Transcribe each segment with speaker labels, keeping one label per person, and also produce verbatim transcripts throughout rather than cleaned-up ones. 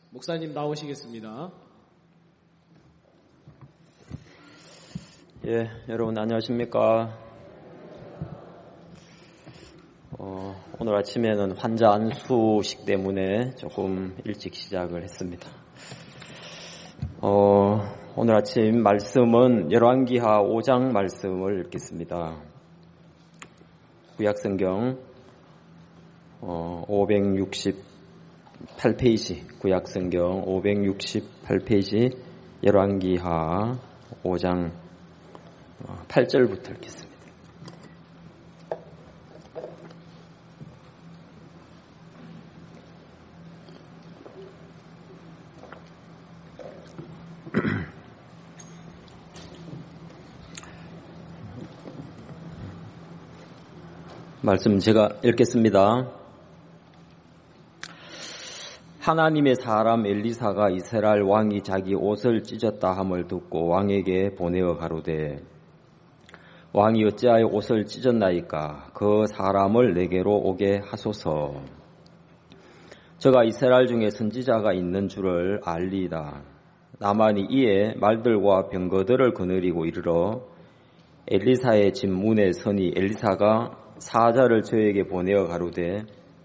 Speaker 1: 목사님 나오시겠습니다.
Speaker 2: 예, 여러분 안녕하십니까? 어, 오늘 아침에는 환자 안수식 때문에 조금 일찍 시작을 했습니다. 어, 오늘 아침 말씀은 열왕기하 오 장 말씀을 읽겠습니다. 구약성경 어, 오백육십팔 페이지, 구약성경 오백육십팔 페이지 열왕기하 오 장 팔 절부터 읽겠습니다. 말씀 제가 읽겠습니다. 하나님의 사람 엘리사가 이스라엘 왕이 자기 옷을 찢었다 함을 듣고 왕에게 보내어 가로되 왕이 어찌하여 옷을 찢었나이까? 그 사람을 내게로 오게 하소서. 저가 이스라엘 중에 선지자가 있는 줄을 알리이다. 나만이 이에 말들과 병거들을 거느리고 이르러 엘리사의 집 문에 서니 엘리사가 사자를 저에게 보내어 가로되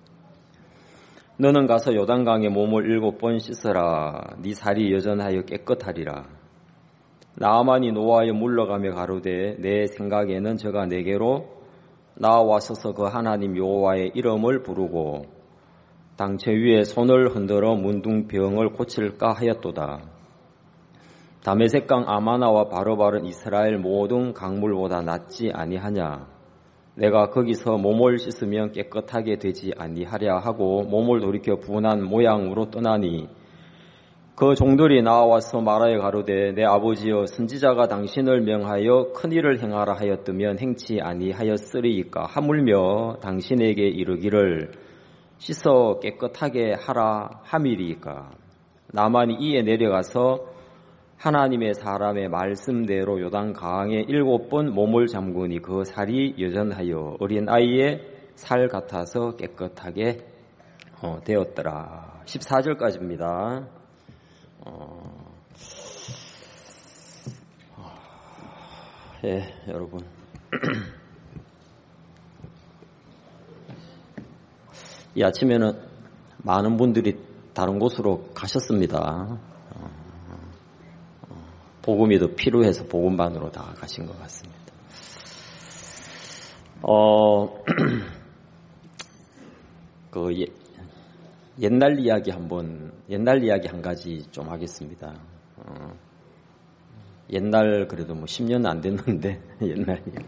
Speaker 2: 너는 가서 요단강에 몸을 일곱 번 씻어라. 네 살이 여전하여 깨끗하리라. 나아만이 노하여 물러가며 가로되 내 생각에는 저가 내게로 나와서서 그 하나님 여호와의 이름을 부르고 당체 위에 손을 흔들어 문둥병을 고칠까 하였도다. 다메섹강 아마나와 바로바른 이스라엘 모든 강물보다 낫지 아니하냐. 내가 거기서 몸을 씻으면 깨끗하게 되지 아니하랴 하고 몸을 돌이켜 분한 모양으로 떠나니 그 종들이 나와서 말하여 가로되 내 아버지여 선지자가 당신을 명하여 큰일을 행하라 하였으면 행치 아니하였으리이까. 하물며 당신에게 이르기를 씻어 깨끗하게 하라 함이리이까. 나만이 이에 내려가서 하나님의 사람의 말씀대로 요단강에 일곱 번 몸을 잠그니 그 살이 여전하여 어린아이의 살 같아서 깨끗하게 되었더라. 십사 절까지입니다. 어... 예, 여러분. 이 아침에는 많은 분들이 다른 곳으로 가셨습니다. 복음이 더 필요해서 복음반으로 다 가신 것 같습니다. 어, 그 예, 옛날 이야기 한번 옛날 이야기 한 가지 좀 하겠습니다. 어, 옛날 그래도 뭐 십 년 안 됐는데 옛날 이야기.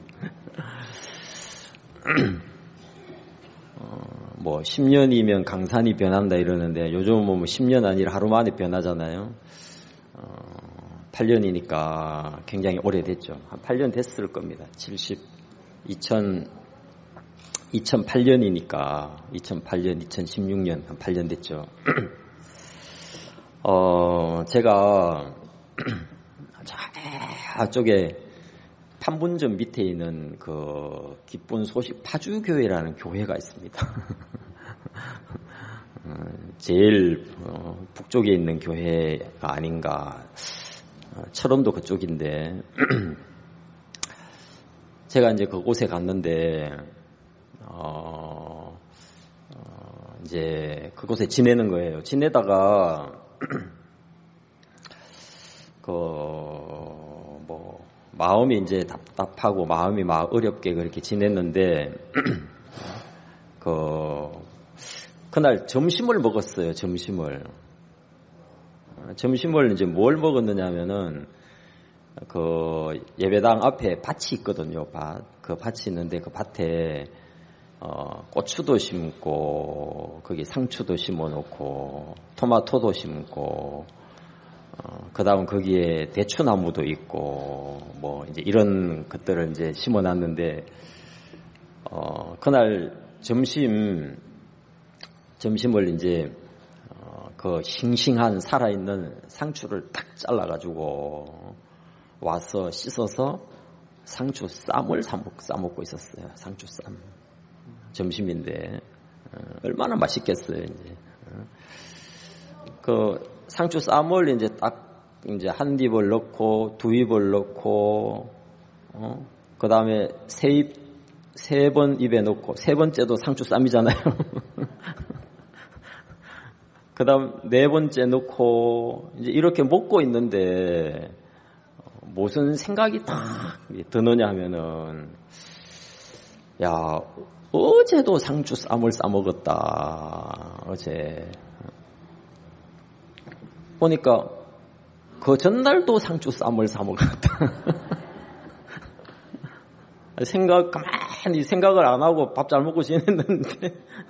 Speaker 2: 어, 뭐 십 년이면 강산이 변한다 이러는데 요즘은 뭐 십 년 아니라 하루 만에 변하잖아요. 어, 팔 년이니까 굉장히 오래됐죠. 한 팔 년 됐을 겁니다. 칠십, 이천, 이천팔 년이니까 이천팔 년, 이천십육 년 한 팔 년 됐죠. 어, 제가 저쪽에 판문점 밑에 있는 그 기쁜 소식 파주교회라는 교회가 있습니다. 제일 북쪽에 있는 교회가 아닌가. 철원도 그쪽인데 제가 이제 그곳에 갔는데 어, 어, 이제 그곳에 지내는 거예요. 지내다가 그 뭐 마음이 이제 답답하고 마음이 막 어렵게 그렇게 지냈는데 그 그날 점심을 먹었어요. 점심을. 점심을 이제 뭘 먹었느냐면은 그 예배당 앞에 밭이 있거든요. 밭. 그 밭이 있는데 그 밭에 어 고추도 심고 거기 상추도 심어 놓고 토마토도 심고 어 그다음 거기에 대추나무도 있고 뭐 이제 이런 것들을 이제 심어 놨는데 어 그날 점심 점심을 이제 그 싱싱한 살아있는 상추를 딱 잘라가지고 와서 씻어서 상추 쌈을 싸먹고 있었어요. 상추 쌈. 점심인데 얼마나 맛있겠어요. 이제 그 상추 쌈을 이제 딱 이제 한 입을 넣고 두 입을 넣고 어? 그 다음에 세 입 세 번 입에 넣고 세 번째도 상추 쌈이잖아요. 그 다음 네 번째 넣고 이제 이렇게 먹고 있는데 무슨 생각이 딱 드느냐 하면은 야 어제도 상추 쌈을 싸 먹었다. 어제 보니까 그 전날도 상추 쌈을 싸 먹었다. 생각 가만히 생각을 안 하고 밥 잘 먹고 지냈는데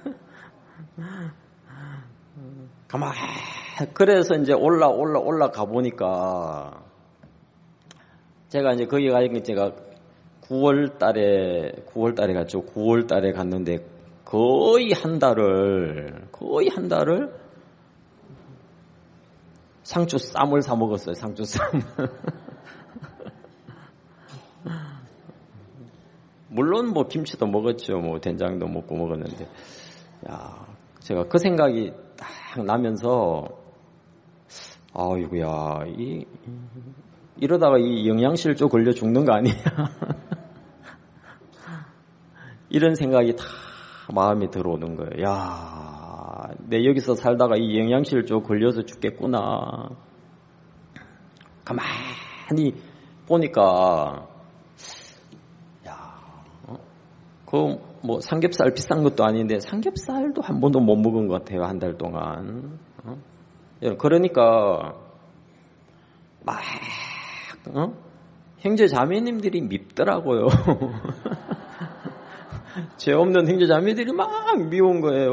Speaker 2: 가만 그래서 이제 올라 올라 올라가 보니까 제가 이제 거기 가니까 제가 구월 달에 구월 달에 갔죠. 구월 달에 갔는데 거의 한 달을 거의 한 달을 상추 쌈을 사 먹었어요. 상추 쌈. 물론 뭐 김치도 먹었죠. 뭐 된장도 먹고 먹었는데 야 제가 그 생각이 딱 나면서 아이고야 이 이러다가 이 영양실조 걸려 죽는 거 아니야? 이런 생각이 다 마음에 들어오는 거예요. 야, 내 여기서 살다가 이 영양실조 걸려서 죽겠구나. 가만히 보니까 야, 어? 그 뭐 삼겹살 비싼 것도 아닌데 삼겹살도 한 번도 못 먹은 것 같아요. 한 달 동안. 어? 그러니까 막 어? 형제 자매님들이 밉더라고요. 죄 없는 형제 자매들이 막 미운 거예요.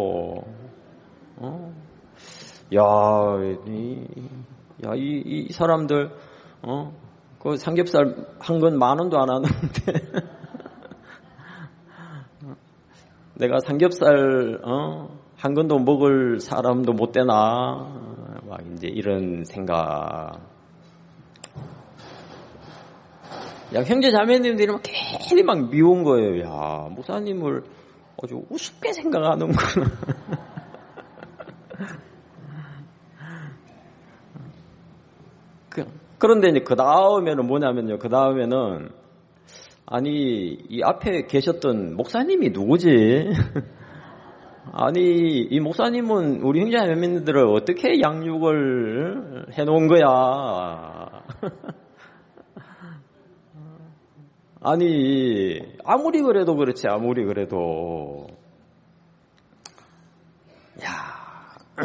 Speaker 2: 어? 야, 이, 야, 이, 이 사람들, 어? 그 삼겹살 한 건 만 원도 안 하는데, 내가 삼겹살, 어? 한 건도 먹을 사람도 못 되나? 막 이제 이런 생각. 야, 형제 자매님들이 막 괜히 막 미운 거예요. 야, 목사님을 아주 우습게 생각하는구나. 그, 그런데 이제 그 다음에는 뭐냐면요. 그 다음에는 아니 이 앞에 계셨던 목사님이 누구지? 아니 이 목사님은 우리 형제 자매님들을 어떻게 양육을 해놓은 거야? 아니 아무리 그래도 그렇지 아무리 그래도 야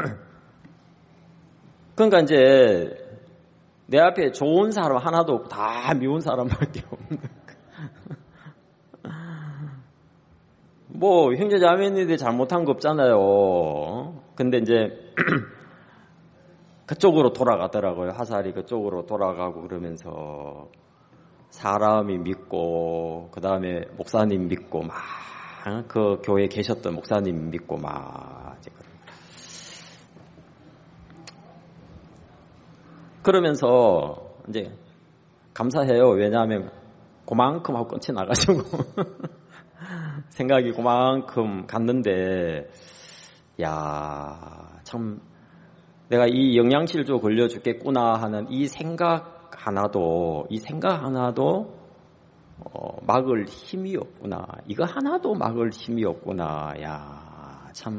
Speaker 2: 그러니까 이제 내 앞에 좋은 사람 하나도 없고 다 미운 사람밖에 없는 뭐 형제 자매님들이 잘못한 거 없잖아요. 근데 이제 그쪽으로 돌아가더라고요. 화살이 그쪽으로 돌아가고 그러면서 사람이 믿고 그 다음에 목사님 믿고 막 그 교회에 계셨던 목사님 믿고 막 그러면서 이제 감사해요. 왜냐하면 그만큼 하고 끝이 나가지고 생각이 그만큼 갔는데 야 참 내가 이 영양실조 걸려 죽겠구나 하는 이 생각 하나도 이 생각 하나도 어, 막을 힘이 없구나. 이거 하나도 막을 힘이 없구나. 야, 참.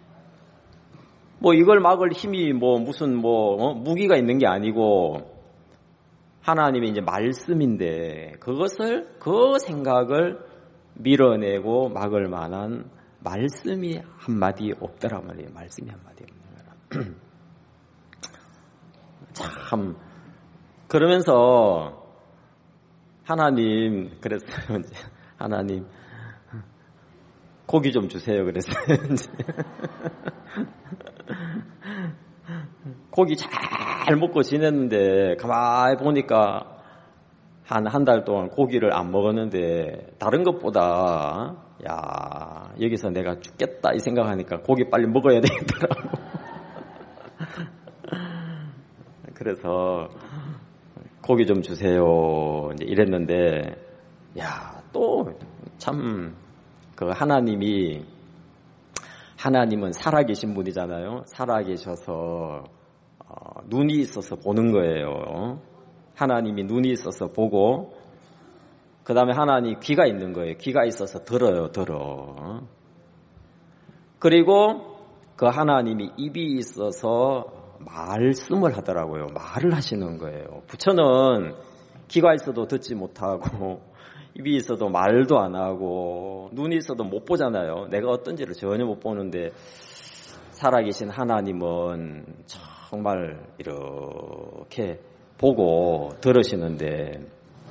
Speaker 2: 뭐 이걸 막을 힘이 뭐 무슨 뭐 어? 무기가 있는 게 아니고 하나님의 이제 말씀인데 그것을 그 생각을 밀어내고 막을 만한 말씀이 한마디 없더라 말이에요. 말씀이 한마디 없는 거라. 참. 그러면서 하나님 그랬어요. 이제 하나님 고기 좀 주세요. 그랬어요. 이제. 고기 잘 먹고 지냈는데 가만히 보니까 한 한 달 동안 고기를 안 먹었는데 다른 것보다 야 여기서 내가 죽겠다 이 생각하니까 고기 빨리 먹어야 되겠더라고. 그래서 고기 좀 주세요 이제 이랬는데 야 또 참 그 하나님이 하나님은 살아계신 분이잖아요. 살아계셔서 어, 눈이 있어서 보는 거예요. 하나님이 눈이 있어서 보고, 그 다음에 하나님 귀가 있는 거예요. 귀가 있어서 들어요, 들어. 그리고 그 하나님이 입이 있어서 말씀을 하더라고요. 말을 하시는 거예요. 부처는 귀가 있어도 듣지 못하고, 입이 있어도 말도 안 하고, 눈이 있어도 못 보잖아요. 내가 어떤지를 전혀 못 보는데, 살아계신 하나님은 정말 이렇게 보고 들으시는데,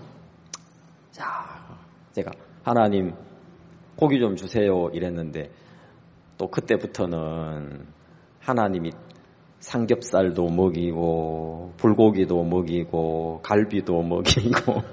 Speaker 2: 자, 제가 하나님 고기 좀 주세요 이랬는데, 또 그때부터는 하나님이 삼겹살도 먹이고 불고기도 먹이고 갈비도 먹이고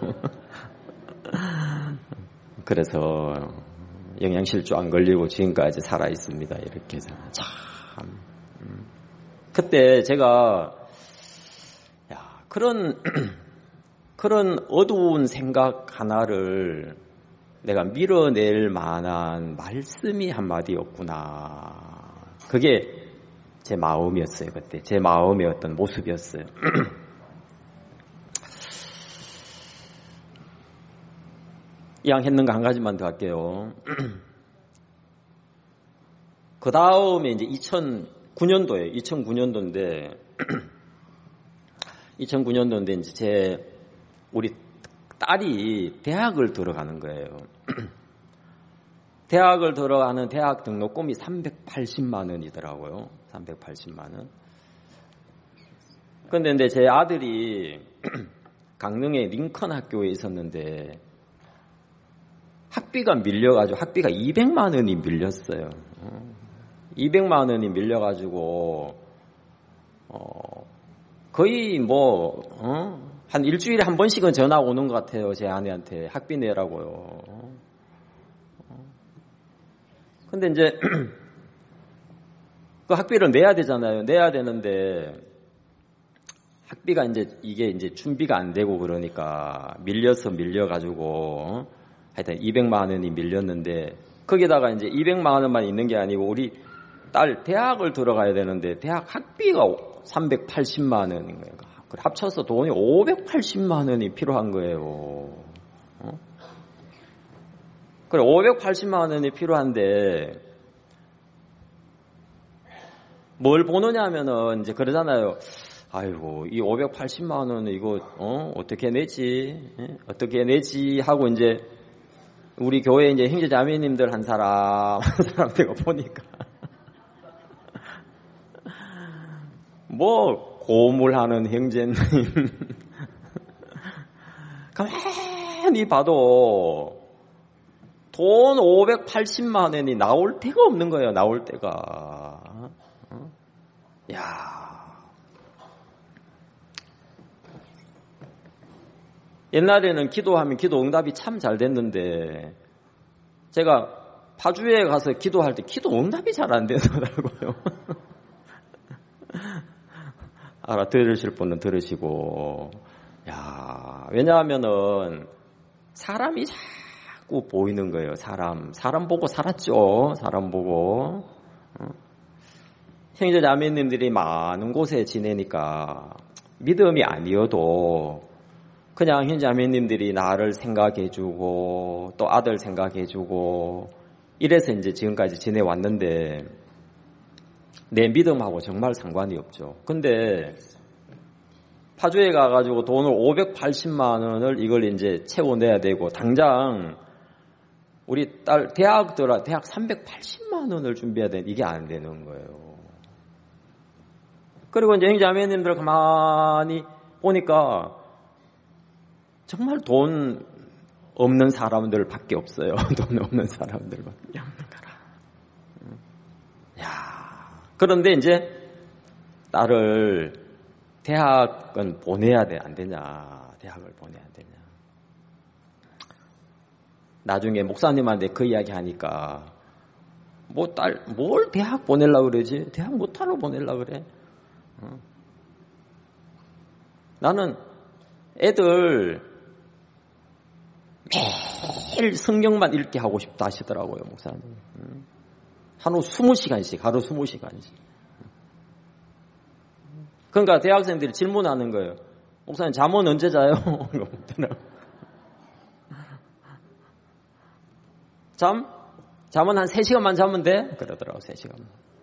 Speaker 2: 그래서 영양실조 안 걸리고 지금까지 살아 있습니다. 이렇게 해서 참 그때 제가 야, 그런 그런 어두운 생각 하나를 내가 밀어낼 만한 말씀이 한마디였구나. 그게 제 마음이었어요. 그때 제 마음의 어떤 모습이었어요. 이왕 했는가 한 가지만 더 할게요. 그 다음에 이제 이천구 년도에 이천구 년도인데 이천구 년도인데 이제 제 우리 딸이 대학을 들어가는 거예요. 대학을 들어가는 대학 등록금이 삼백팔십만 원이더라고요. 삼백팔십만 원. 그런데 근데 제 아들이 강릉의 링컨 학교에 있었는데 학비가 밀려가지고 학비가 이백만 원이 밀렸어요. 이백만 원이 밀려가지고 어, 거의 뭐 어? 한 일주일에 한 번씩은 전화 오는 것 같아요. 제 아내한테 학비 내라고요. 근데 이제 그 학비를 내야 되잖아요. 내야 되는데 학비가 이제 이게 이제 준비가 안 되고 그러니까 밀려서 밀려가지고 하여튼 이백만 원이 밀렸는데 거기다가 이제 이백만 원만 있는 게 아니고 우리 딸 대학을 들어가야 되는데 대학 학비가 삼백팔십만 원인 거예요. 합쳐서 돈이 오백팔십만 원이 필요한 거예요. 어? 그래, 오백팔십만 원이 필요한데, 뭘 보느냐 하면은, 이제 그러잖아요. 아이고, 이 오백팔십만 원은 이거, 어, 어떻게 내지? 예? 어떻게 내지? 하고 이제, 우리 교회 이제 형제자매님들 한 사람, 한 사람 내가 보니까. 뭐, 고물하는 형제님. 가만히 봐도, 돈 오백팔십만 원이 나올 데가 없는 거예요. 나올 데가. 어? 야. 옛날에는 기도하면 기도 응답이 참 잘 됐는데 제가 파주에 가서 기도할 때 기도 응답이 잘 안 되더라고요. 알아들으실 분은 들으시고. 야, 왜냐하면은 사람이 자꾸 보이는 거예요. 사람. 사람 보고 살았죠. 사람 보고. 어? 형제 자매님들이 많은 곳에 지내니까 믿음이 아니어도 그냥 형제 자매님들이 나를 생각해주고 또 아들 생각해주고 이래서 이제 지금까지 지내왔는데 내 믿음하고 정말 상관이 없죠. 근데 파주에 가가지고 돈을 오백팔십만 원을 이걸 이제 채워내야 되고 당장 우리 딸 대학 들어 대학 삼백팔십만 원을 준비해야 되는 이게 안 되는 거예요. 그리고 이제 형제자매님들 가만히 보니까 정말 돈 없는 사람들밖에 없어요. 돈 없는 사람들밖에 없는 거라. 야, 그런데 이제 딸을 대학은 보내야 돼, 안 되냐? 대학을 보내야 되냐? 나중에 목사님한테 그 이야기 하니까 뭐 딸, 뭘 대학 보내려고 그러지? 대학 못하러 보내려고 그래? 어. 나는 애들 매일 성경만 읽게 하고 싶다 하시더라고요, 목사님. 음. 하루 스무 시간씩, 하루 스무 시간씩. 그러니까 대학생들이 질문하는 거예요. 목사님, 잠은 언제 자요? 잠? 잠은 한 세 시간만 자면 돼? 그러더라고, 세 시간.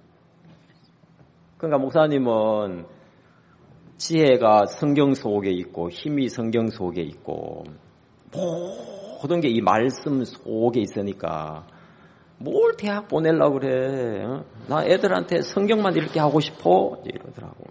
Speaker 2: 그러니까 목사님은 지혜가 성경 속에 있고 힘이 성경 속에 있고 모든 게 이 말씀 속에 있으니까 뭘 대학 보내려고 그래? 어? 나 애들한테 성경만 이렇게 하고 싶어? 이러더라고.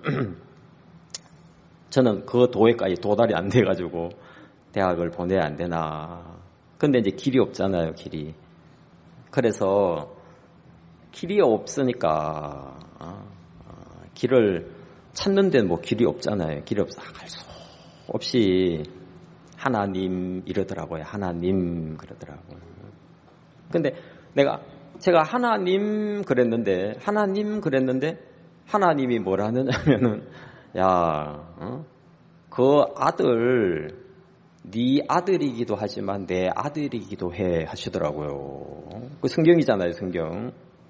Speaker 2: 저는 그 도에까지 도달이 안 돼가지고 대학을 보내야 안 되나. 근데 이제 길이 없잖아요, 길이. 그래서 길이 없으니까 어, 어, 길을 찾는 데는 뭐 길이 없잖아요. 길이 없어. 갈 수 없이 하나님 이러더라고요. 하나님 그러더라고요. 근데 내가 제가 하나님 그랬는데 하나님 그랬는데 하나님이 뭐라 하느냐면은 야, 어? 그 아들 네 아들이기도 하지만 내 아들이기도 해 하시더라고요. 그 성경이잖아요, 성경.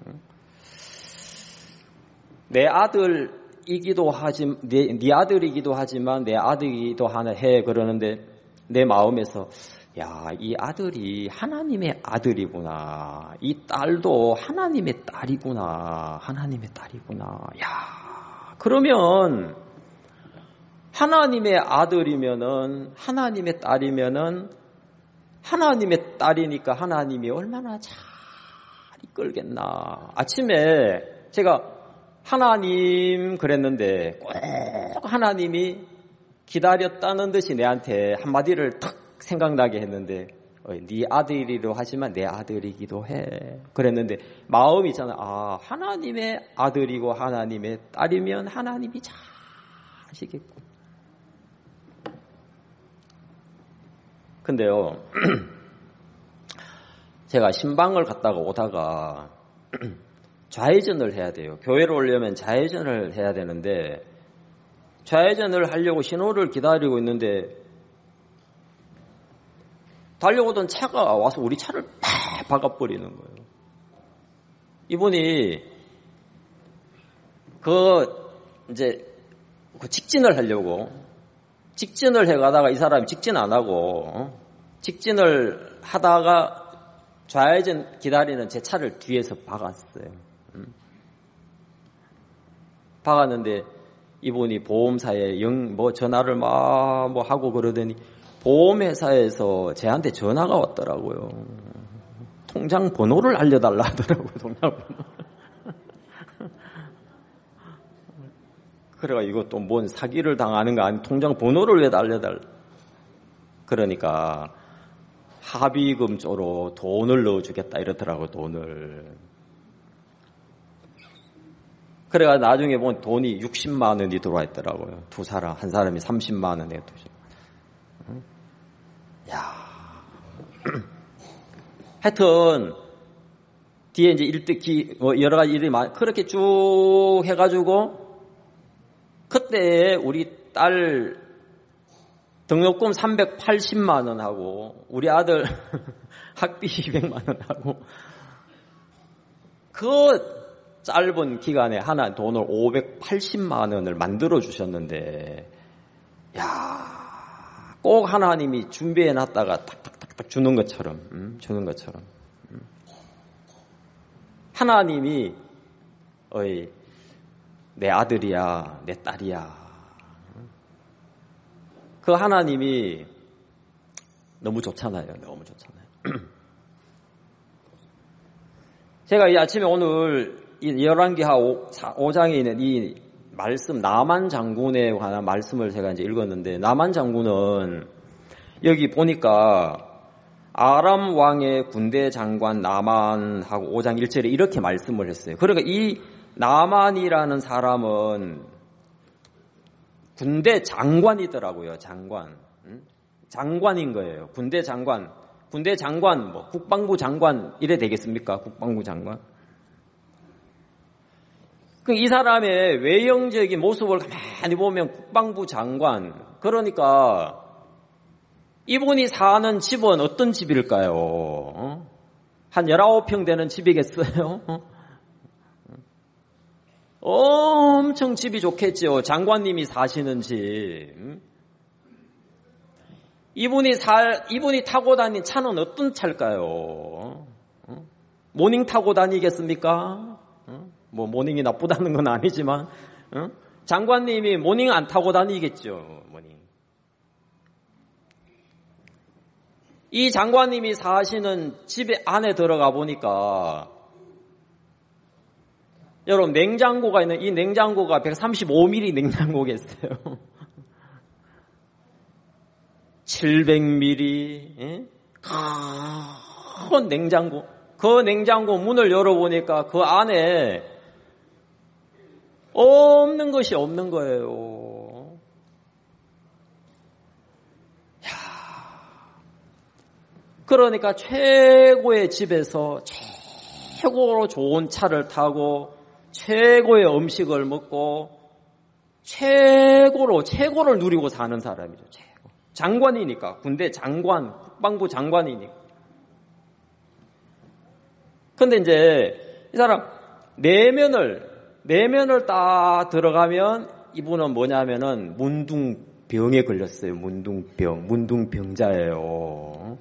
Speaker 2: 내 아들이기도 하지, 네, 네 아들이기도 하지만 내 아들이기도 해 그러는데 내 마음에서 야, 이 아들이 하나님의 아들이구나. 이 딸도 하나님의 딸이구나. 하나님의 딸이구나. 야, 그러면 하나님의 아들이면은 하나님의 딸이면은 하나님의 딸이니까 하나님이 얼마나 잘 이끌겠나. 아침에 제가 하나님 그랬는데 꼭 하나님이 기다렸다는 듯이 내한테 한마디를 탁 생각나게 했는데 네 아들이로 하지만 내 아들이기도 해. 그랬는데 마음이 있잖아. 아, 하나님의 아들이고 하나님의 딸이면 하나님이 잘 하시겠군. 근데요, 제가 신방을 갔다가 오다가 좌회전을 해야 돼요. 교회로 오려면 좌회전을 해야 되는데 좌회전을 하려고 신호를 기다리고 있는데 달려오던 차가 와서 우리 차를 팍 박아버리는 거예요. 이분이 그 이제 그 직진을 하려고 직진을 해가다가 이 사람이 직진 안 하고 어? 직진을 하다가 좌회전 기다리는 제 차를 뒤에서 박았어요. 음. 박았는데 이분이 보험사에 영 뭐 전화를 막 뭐 하고 그러더니 보험회사에서 저한테 전화가 왔더라고요. 통장 번호를 알려달라 하더라고요. 통장 번호. 그래가 이것도 뭔 사기를 당하는 거 아니 통장 번호를 왜 알려달라. 그러니까 합의금 쪽으로 돈을 넣어주겠다 이러더라고요. 돈을. 그래가 나중에 보면 돈이 육십만 원이 들어와 있더라고요. 두 사람, 한 사람이 삼십만 원에 두십. 응? 야. 하여튼 뒤에 이제 일득기 뭐 여러 가지 일이 많. 그렇게 쭉 해가지고 그때 우리 딸 등록금 삼백팔십만 원 하고 우리 아들 학비 이백만 원 하고 그 짧은 기간에 하나 돈을 오백팔십만 원을 만들어 주셨는데 야, 꼭 하나님이 준비해 놨다가 탁탁탁탁 주는 것처럼 음, 주는 것처럼 음. 하나님이 어이 내 아들이야, 내 딸이야. 그 하나님이 너무 좋잖아요. 너무 좋잖아요. 제가 이 아침에 오늘 이 열왕기하 오 장에 있는 이 말씀, 나만 장군에 관한 말씀을 제가 이제 읽었는데, 나만 장군은 여기 보니까 아람 왕의 군대 장관 나만하고 오 장 일 절에 이렇게 말씀을 했어요. 그러니까 이 나만이라는 사람은 군대 장관이더라고요. 장관. 장관인 거예요. 군대 장관. 군대 장관, 뭐 국방부 장관 이래 되겠습니까? 국방부 장관. 이 사람의 외형적인 모습을 가만히 보면 국방부 장관. 그러니까 이분이 사는 집은 어떤 집일까요? 한 열아홉 평 되는 집이겠어요? 엄청 집이 좋겠죠. 장관님이 사시는 집. 이분이 살, 이분이 타고 다닌 차는 어떤 차일까요? 모닝 타고 다니겠습니까? 뭐 모닝이 나쁘다는 건 아니지만 장관님이 모닝 안 타고 다니겠죠. 모닝. 이 장관님이 사시는 집에 안에 들어가 보니까 여러분 냉장고가 있는 이 냉장고가 백삼십오 밀리미터 냉장고겠어요. 칠백 밀리미터 큰 냉장고. 그 냉장고 문을 열어보니까 그 안에 없는 것이 없는 거예요. 야, 그러니까 최고의 집에서 최고로 좋은 차를 타고 최고의 음식을 먹고 최고로 최고를 누리고 사는 사람이죠. 최고. 장관이니까 군대 장관, 국방부 장관이니까. 근데 이제 이 사람 내면을 내면을 딱 들어가면 이분은 뭐냐면은 문둥병에 걸렸어요. 문둥병, 문둥병자예요.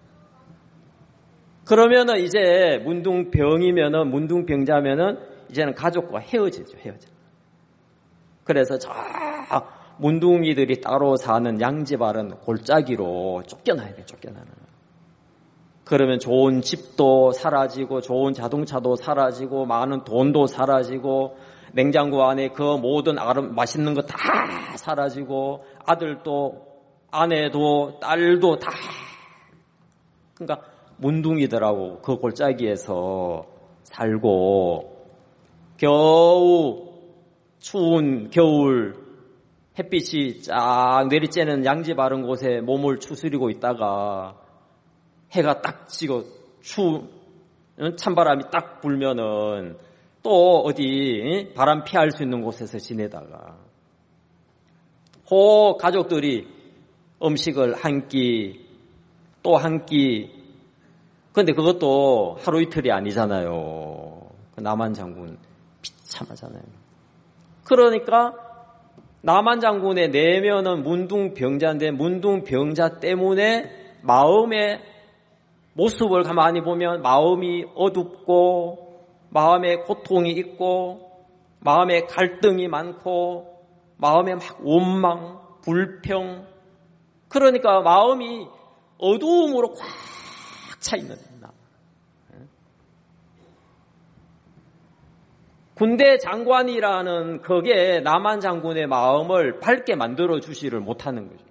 Speaker 2: 그러면은 이제 문둥병이면은 문둥병자면은 이제는 가족과 헤어지죠. 헤어져. 그래서 저 문둥이들이 따로 사는 양지바른 골짜기로 쫓겨나야 돼. 쫓겨나는. 그러면 좋은 집도 사라지고 좋은 자동차도 사라지고 많은 돈도 사라지고 냉장고 안에 그 모든 아름 맛있는 거 다 사라지고 아들도 아내도 딸도 다 그러니까 문둥이들하고 그 골짜기에서 살고 겨우 추운 겨울 햇빛이 쫙 내리쬐는 양지 바른 곳에 몸을 추스리고 있다가 해가 딱 지고 추 찬바람이 딱 불면은 또 어디 바람 피할 수 있는 곳에서 지내다가 호 가족들이 음식을 한 끼 또 한 끼 근데 그것도 하루 이틀이 아니잖아요. 남한 장군 비참하잖아요. 그러니까 남한 장군의 내면은 문둥병자인데 문둥병자 때문에 마음에 모습을 가만히 보면 마음이 어둡고 마음에 고통이 있고 마음에 갈등이 많고 마음에 막 원망, 불평 그러니까 마음이 어두움으로 꽉 차 있는 나. 군대 장관이라는 그게 남한 장군의 마음을 밝게 만들어 주지를 못하는 거죠.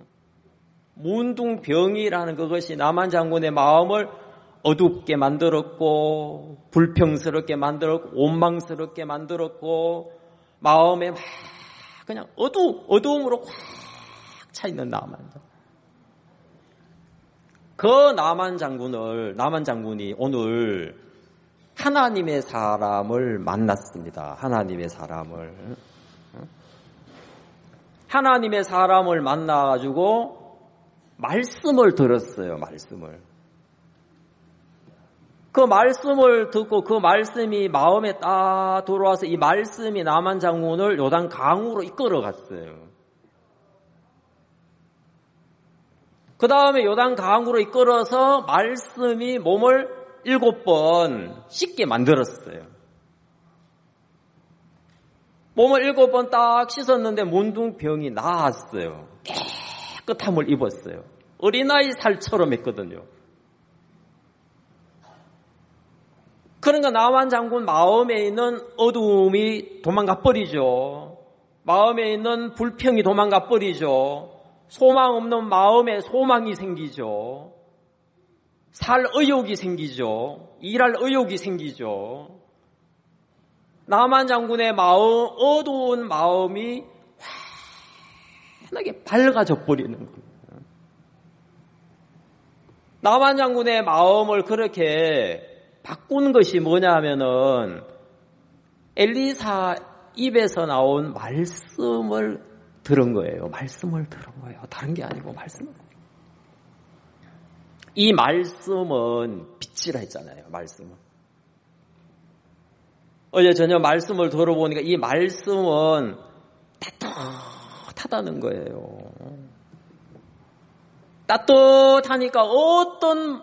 Speaker 2: 문둥병이라는 그것이 남한 장군의 마음을 어둡게 만들었고 불평스럽게 만들었고 원망스럽게 만들었고 마음에 막 그냥 어두, 어두움으로 꽉 차 있는 남한 장군. 그 남한 장군을 남한 장군이 오늘 하나님의 사람을 만났습니다. 하나님의 사람을 하나님의 사람을 만나가지고 말씀을 들었어요. 말씀을. 그 말씀을 듣고 그 말씀이 마음에 딱 들어와서 이 말씀이 남한 장군을 요단 강으로 이끌어 갔어요. 그 다음에 요단 강으로 이끌어서 말씀이 몸을 일곱 번 씻게 만들었어요. 몸을 일곱 번 딱 씻었는데 문둥병이 나았어요. 깨끗함을 입었어요. 어린아이 살처럼 했거든요. 그러니까 남한 장군 마음에 있는 어두움이 도망가 버리죠. 마음에 있는 불평이 도망가 버리죠. 소망 없는 마음에 소망이 생기죠. 살 의욕이 생기죠. 일할 의욕이 생기죠. 남한 장군의 마음, 어두운 마음이 환하게 밝아져 버리는 거예요. 남한 장군의 마음을 그렇게 바꾼 것이 뭐냐면은 엘리사 입에서 나온 말씀을 들은 거예요. 말씀을 들은 거예요. 다른 게 아니고 말씀을. 이 말씀은 빛이라 했잖아요. 말씀은. 어제 저녁 말씀을 들어보니까 이 말씀은 따뜻하다는 거예요. 따뜻하니까 어떤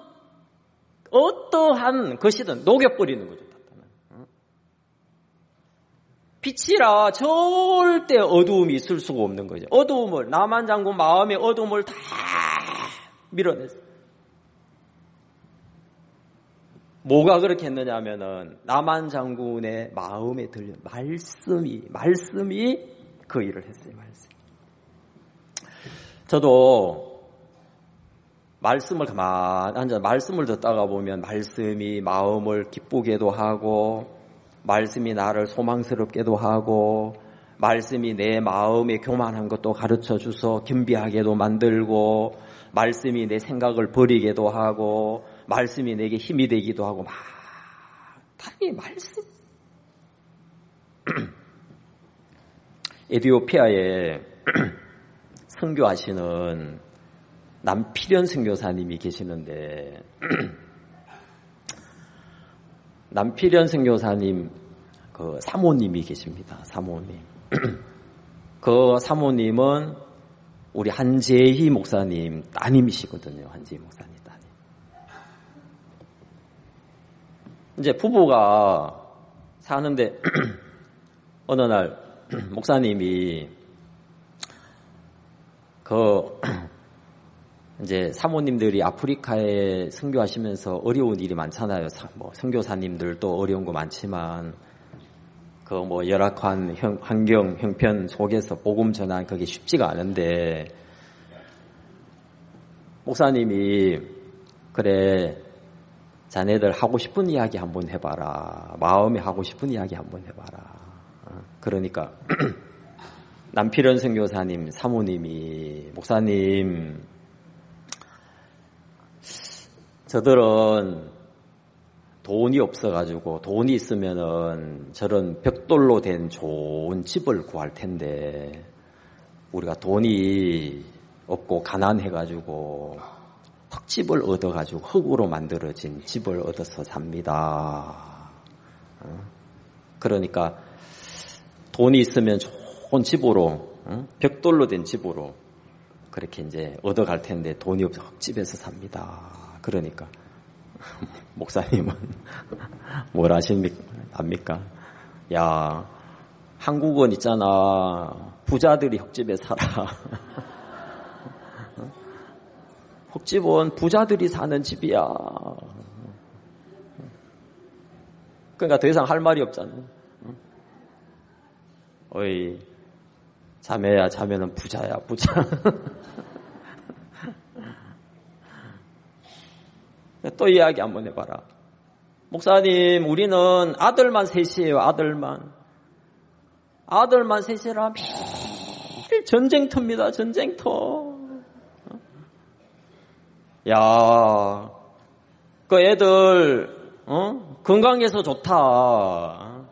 Speaker 2: 어떠한 것이든 녹여버리는 거죠. 빛이라 절대 어두움이 있을 수가 없는 거죠. 어두움을, 나만 장군 마음의 어두움을 다 밀어냈어요. 뭐가 그렇게 했느냐 하면은 나만 장군의 마음에 들려 말씀이 말씀이 그 일을 했어요. 말씀. 저도 말씀을 가만 앉아 말씀을 듣다가 보면 말씀이 마음을 기쁘게도 하고 말씀이 나를 소망스럽게도 하고 말씀이 내 마음의 교만한 것도 가르쳐 주서 겸비하게도 만들고 말씀이 내 생각을 버리게도 하고 말씀이 내게 힘이 되기도 하고 막 다이 말씀. 에티오피아에 선교하시는 남필현 선교사님이 계시는데 남필현 선교사님 그 사모님이 계십니다. 사모님. 그 사모님은 우리 한재희 목사님 따님이시거든요. 한재희 목사님 따님. 이제 부부가 사는데 어느 날 목사님이 그 이제 사모님들이 아프리카에 선교하시면서 어려운 일이 많잖아요. 뭐 선교사님들도 어려운 거 많지만 그 뭐 열악한 형, 환경 형편 속에서 복음 전환 그게 쉽지가 않은데 목사님이 그래 자네들 하고 싶은 이야기 한번 해봐라. 마음에 하고 싶은 이야기 한번 해봐라. 그러니까 남필현 선교사님 사모님이 목사님 저들은 돈이 없어가지고 돈이 있으면은 저런 벽돌로 된 좋은 집을 구할 텐데 우리가 돈이 없고 가난해가지고 흙집을 얻어가지고 흙으로 만들어진 집을 얻어서 삽니다. 그러니까 돈이 있으면 좋은 집으로 벽돌로 된 집으로 그렇게 이제 얻어갈 텐데 돈이 없어 흙집에서 삽니다. 그러니까 목사님은 뭘 아십니까? 압니까? 야, 한국은 있잖아. 부자들이 흙집에 살아. 흙집은 부자들이 사는 집이야. 그러니까 더 이상 할 말이 없잖아. 어이, 자매야, 자매는 부자야, 부자. 또 이야기 한번 해봐라. 목사님, 우리는 아들만 셋이에요, 아들만. 아들만 셋이라 매일 전쟁터입니다, 전쟁터. 야, 그 애들, 어? 건강해서 좋다.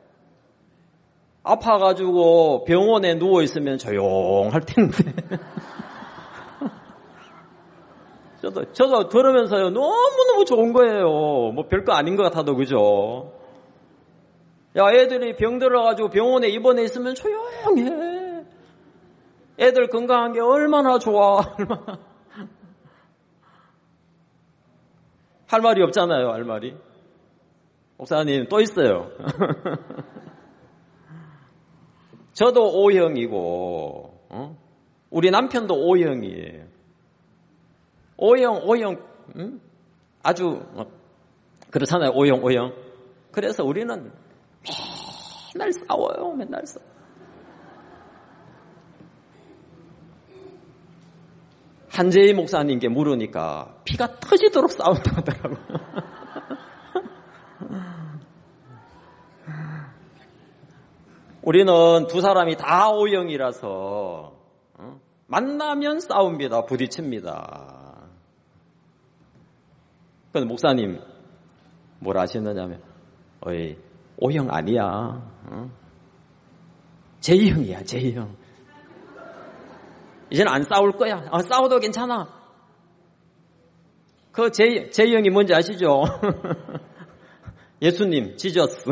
Speaker 2: 아파가지고 병원에 누워있으면 조용할 텐데. 저도, 저도 들으면서요, 너무너무 좋은 거예요. 뭐 별거 아닌 것 같아도, 그죠? 야, 애들이 병 들어가지고 병원에 입원해 있으면 조용해. 애들 건강한 게 얼마나 좋아, 얼마나. 할 말이 없잖아요, 할 말이. 목사님, 또 있어요. 저도 O형이고, 어? 우리 남편도 O형이에요. O형, O형, 응? 아주, 어, 그렇잖아요, O형, O형. 그래서 우리는 맨날 싸워요, 맨날 싸워. 한재희 목사님께 물으니까 피가 터지도록 싸운다고 하더라고요. 우리는 두 사람이 다 O형이라서 어? 만나면 싸웁니다. 부딪힙니다. 그런데 목사님 뭘 아시느냐면 어이 O형 아니야. 어? J형이야. J형. 이제는 안 싸울 거야. 아, 싸워도 괜찮아. 그 J, J형이 뭔지 아시죠? 예수님, 지저스.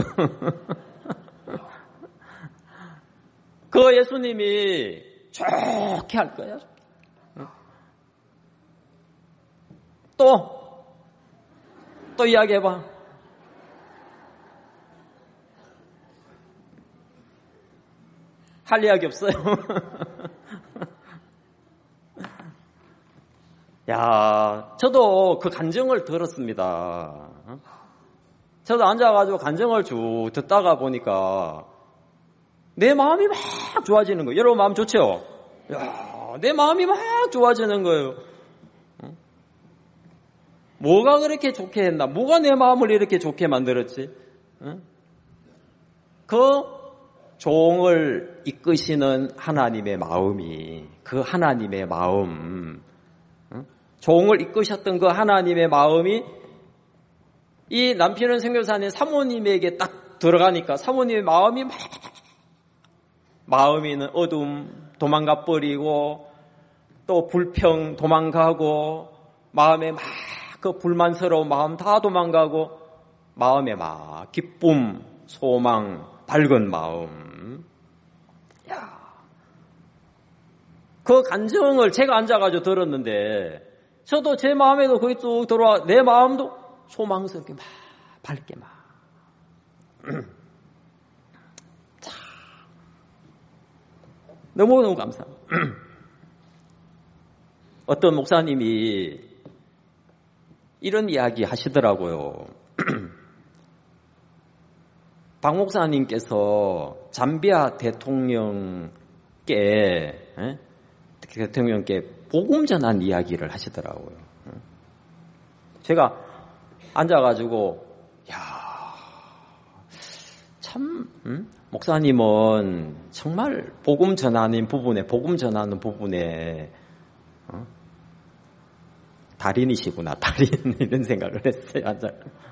Speaker 2: 그 예수님이 좋게 할 거야. 또, 또 이야기해봐. 할 이야기 없어요. 야, 저도 그 간증을 들었습니다. 저도 앉아가지고 간증을 쭉 듣다가 보니까 내 마음이 막 좋아지는 거예요. 여러분 마음 좋죠? 야, 내 마음이 막 좋아지는 거예요. 뭐가 그렇게 좋게 했나? 뭐가 내 마음을 이렇게 좋게 만들었지? 그 종을 이끄시는 하나님의 마음이, 그 하나님의 마음, 종을 이끄셨던 그 하나님의 마음이 이 남편은 선교사님 사모님에게 딱 들어가니까 사모님의 마음이 막, 마음이는 어둠 도망가 버리고 또 불평 도망가고 마음에 막 그 불만스러운 마음 다 도망가고 마음에 막 기쁨, 소망, 밝은 마음. 야, 그 간증을 제가 앉아가지고 들었는데 저도 제 마음에도 거기 쭉 들어와 내 마음도 소망스럽게 막 밝게 막. 자, 너무너무 감사합니다. 어떤 목사님이 이런 이야기 하시더라고요. 박 목사님께서 잠비아 대통령께 에? 대통령께 복음 전한 이야기를 하시더라고요. 제가 앉아가지고 야, 참 음? 목사님은 정말 복음 전하는 부분에 복음 전하는 부분에 어? 달인이시구나, 달인 이런 생각을 했어요. 앉아.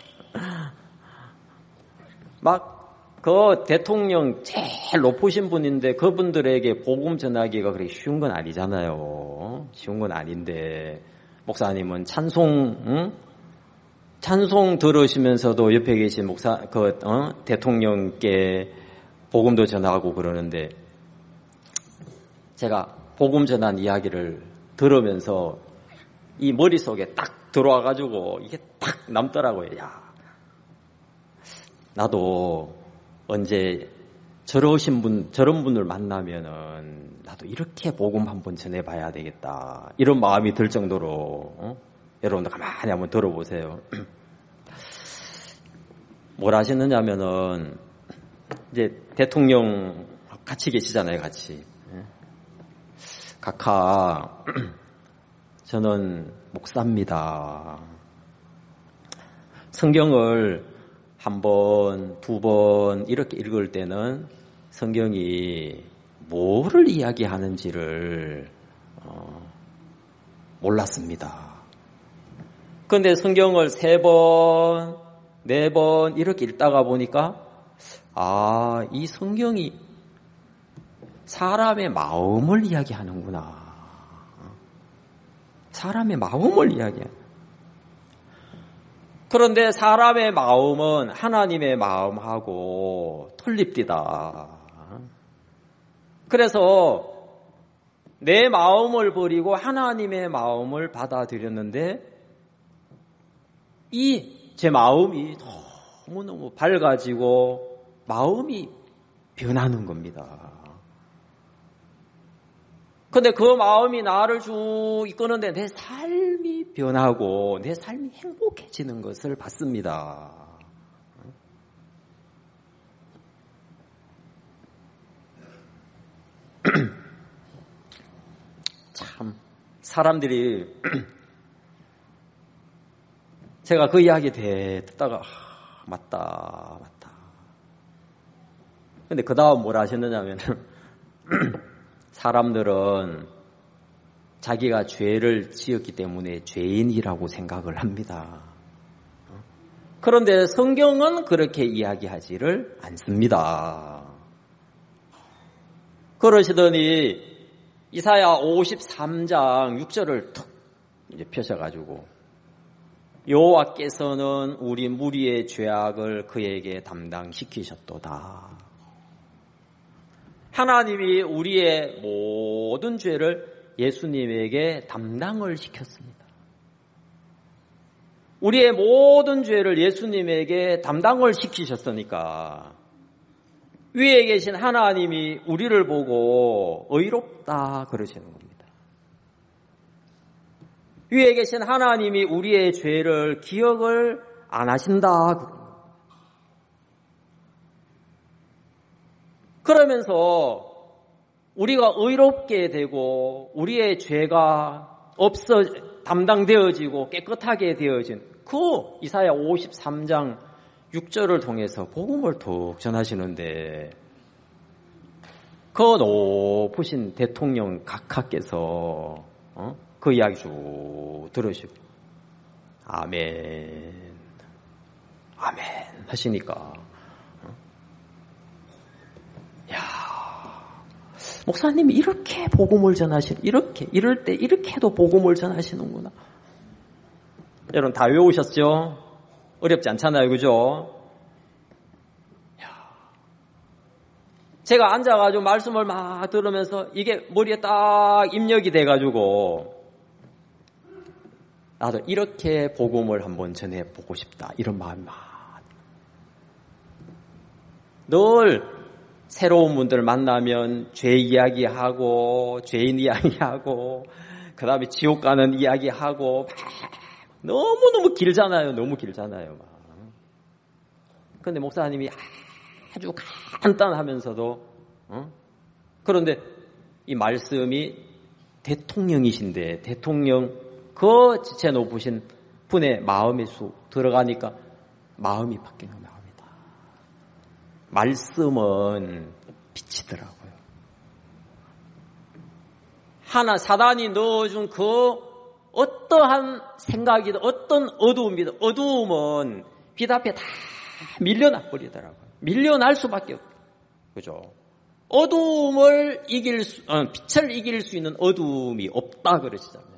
Speaker 2: 막 그 대통령 제일 높으신 분인데 그분들에게 복음 전하기가 그렇게 쉬운 건 아니잖아요. 쉬운 건 아닌데 목사님은 찬송, 응? 찬송 들으시면서도 옆에 계신 목사, 그 어? 대통령께 복음도 전하고 그러는데 제가 복음 전한 이야기를 들으면서 이 머릿속에 딱 들어와가지고 이게 딱 남더라고요. 야, 나도 언제 저러신 분, 저런 분을 만나면은 나도 이렇게 복음 한번 전해봐야 되겠다. 이런 마음이 들 정도로, 어? 여러분들 가만히 한번 들어보세요. 뭘 하시느냐면은 이제 대통령 같이 계시잖아요, 같이. 각하, 저는 목사입니다. 성경을 한 번, 두 번 이렇게 읽을 때는 성경이 뭐를 이야기하는지를 어, 몰랐습니다. 그런데 성경을 세 번, 네 번 이렇게 읽다가 보니까 아, 이 성경이 사람의 마음을 이야기하는구나. 사람의 마음을 이야기해. 그런데 사람의 마음은 하나님의 마음하고 틀립디다. 그래서 내 마음을 버리고 하나님의 마음을 받아들였는데 이 제 마음이 너무너무 밝아지고 마음이 변하는 겁니다. 근데 그 마음이 나를 쭉 이끄는데 내 삶이 변하고 내 삶이 행복해지는 것을 봤습니다. 참 사람들이 제가 그 이야기 대 듣다가 아, 맞다 맞다. 근데 그 다음 뭘 하셨느냐면 사람들은 자기가 죄를 지었기 때문에 죄인이라고 생각을 합니다. 그런데 성경은 그렇게 이야기하지를 않습니다. 그러시더니 이사야 오십삼 장 육 절을 툭 이제 펴셔가지고 여호와께서는 우리 무리의 죄악을 그에게 담당시키셨도다. 하나님이 우리의 모든 죄를 예수님에게 담당을 시켰습니다. 우리의 모든 죄를 예수님에게 담당을 시키셨으니까 위에 계신 하나님이 우리를 보고 의롭다 그러시는 겁니다. 위에 계신 하나님이 우리의 죄를 기억을 안 하신다. 그러면서 우리가 의롭게 되고 우리의 죄가 없어 담당되어지고 깨끗하게 되어진 그 이사야 오십삼 장 육 절을 통해서 복음을 툭 전하시는데 그 높으신 대통령 각하께서 어? 그 이야기 쭉 들으시고 아멘 아멘 하시니까 어? 야 목사님이 이렇게 복음을 전하시는 이렇게 이럴 때 이렇게도 복음을 전하시는구나. 여러분 다 외우셨죠? 어렵지 않잖아요, 그죠? 야. 제가 앉아가지고 말씀을 막 들으면서 이게 머리에 딱 입력이 돼가지고 나도 이렇게 복음을 한번 전해보고 싶다 이런 마음이 막 늘 새로운 분들 만나면 죄 이야기하고 죄인 이야기하고 그 다음에 지옥 가는 이야기하고 막 너무너무 길잖아요. 너무 길잖아요. 그런데 목사님이 아주 간단하면서도 어? 그런데 이 말씀이 대통령이신데 대통령 그 지체 높으신 분의 마음의 수 들어가니까 마음이 바뀌는 마음이다. 말씀은 빛이더라고요. 하나 사단이 넣어준 그 어떠한 생각이든 어떤 어두움이든 어두움은 빛 앞에 다 밀려나 버리더라고요. 밀려날 수밖에 없어요. 그죠? 어두움을 이길 수, 어, 빛을 이길 수 있는 어두움이 없다 그러시잖아요.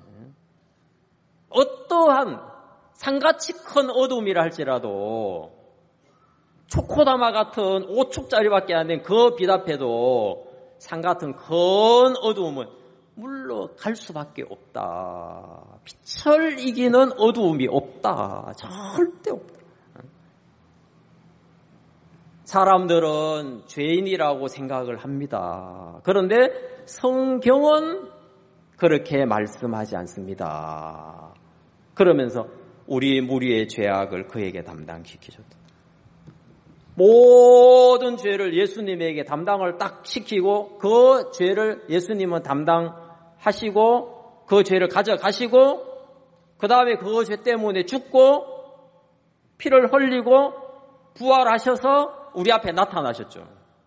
Speaker 2: 어떠한 상같이 큰 어두움이라 할지라도 초코다마 같은 오 축짜리밖에 안 된 그 빛 앞에도 상 같은 큰 어두움은 물러갈 수밖에 없다. 빛을 이기는 어두움이 없다. 절대 없다. 사람들은 죄인이라고 생각을 합니다. 그런데 성경은 그렇게 말씀하지 않습니다. 그러면서 우리 무리의 죄악을 그에게 담당시키셨다. 모든 죄를 예수님에게 담당을 딱 시키고 그 죄를 예수님은 담당하시고 그 죄를 가져가시고 그 다음에 그 죄 때문에 죽고 피를 흘리고 부활하셔서 우리 앞에 나타나셨죠.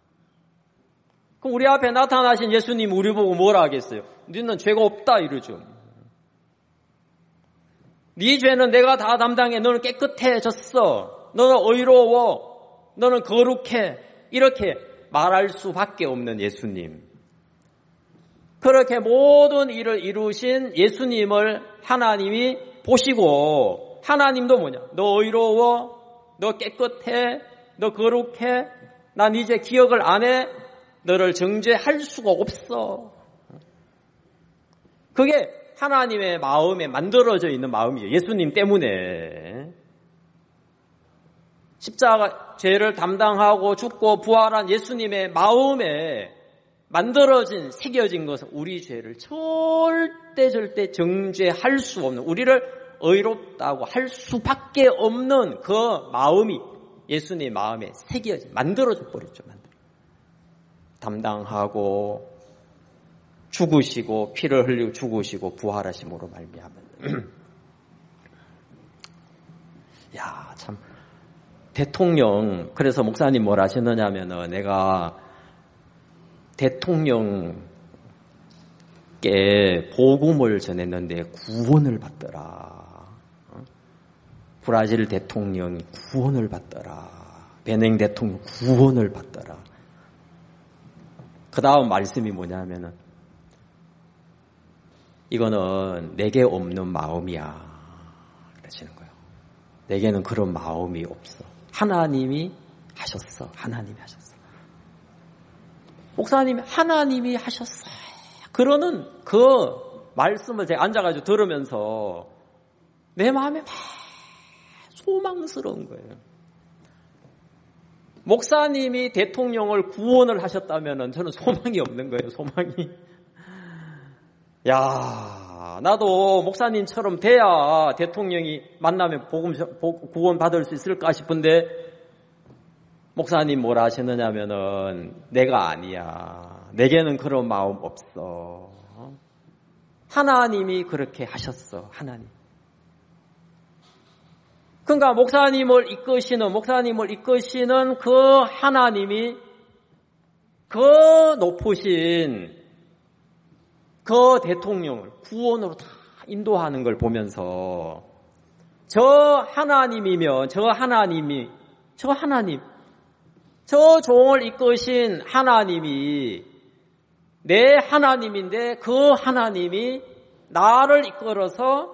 Speaker 2: 그럼 우리 앞에 나타나신 예수님 우리 보고 뭐라 하겠어요? 너는 죄가 없다 이러죠. 네 죄는 내가 다 담당해. 너는 깨끗해졌어. 너는 의로워. 너는 거룩해. 이렇게 말할 수밖에 없는 예수님. 그렇게 모든 일을 이루신 예수님을 하나님이 보시고 하나님도 뭐냐? 너 의로워. 너 깨끗해. 너 거룩해. 난 이제 기억을 안 해. 너를 정죄할 수가 없어. 그게 하나님의 마음에 만들어져 있는 마음이에요. 예수님 때문에. 십자가 죄를 담당하고 죽고 부활한 예수님의 마음에 만들어진 새겨진 것은 우리 죄를 절대 절대 정죄할 수 없는 우리를 의롭다고 할 수밖에 없는 그 마음이 예수님의 마음에 새겨진 만들어져 버렸죠. 만들어. 담당하고 죽으시고 피를 흘리고 죽으시고 부활하심으로 말미암아. 야, 참 대통령 그래서 목사님 뭘 하셨느냐면은 내가 대통령께 복음을 전했는데 구원을 받더라. 브라질 대통령이 구원을 받더라. 베냉 대통령 구원을 받더라. 그 다음 말씀이 뭐냐면은 이거는 내게 없는 마음이야. 그러시는 거예요. 내게는 그런 마음이 없어. 하나님이 하셨어. 하나님이 하셨어. 목사님이 하나님이 하셨어. 그러는 그 말씀을 제가 앉아가지고 들으면서 내 마음에 막 소망스러운 거예요. 목사님이 대통령을 구원을 하셨다면 저는 소망이 없는 거예요. 소망이. 야, 나도 목사님처럼 돼야 대통령이 만나면 복음 구원 받을 수 있을까 싶은데 목사님 뭐라 하셨느냐면은 내가 아니야. 내게는 그런 마음 없어. 하나님이 그렇게 하셨어. 하나님. 그러니까 목사님을 이끄시는 목사님을 이끄시는 그 하나님이 그 높으신 그 대통령을 구원으로 다 인도하는 걸 보면서 저 하나님이면 저 하나님이 저 하나님 저 종을 이끄신 하나님이 내 하나님인데 그 하나님이 나를 이끌어서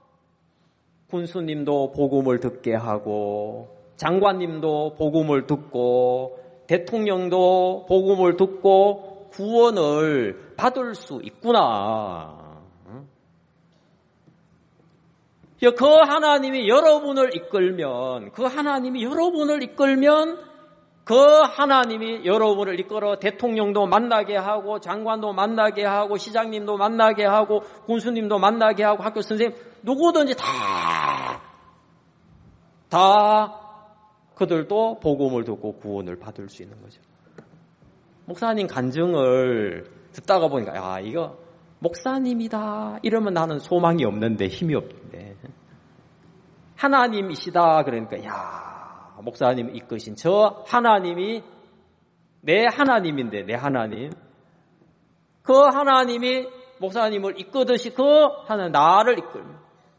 Speaker 2: 군수님도 복음을 듣게 하고 장관님도 복음을 듣고 대통령도 복음을 듣고 구원을 받을 수 있구나. 그 하나님이 여러분을 이끌면 그 하나님이 여러분을 이끌면 그 하나님이 여러분을 이끌어 대통령도 만나게 하고 장관도 만나게 하고 시장님도 만나게 하고 군수님도 만나게 하고 학교 선생님 누구든지 다, 다 그들도 복음을 듣고 구원을 받을 수 있는 거죠. 목사님 간증을 듣다가 보니까 야 이거 목사님이다 이러면 나는 소망이 없는데 힘이 없는데 하나님이시다 그러니까 야 목사님 이끄신 저 하나님이 내 하나님인데 내 하나님 그 하나님이 목사님을 이끄듯이 그 하나님 나를 이끌면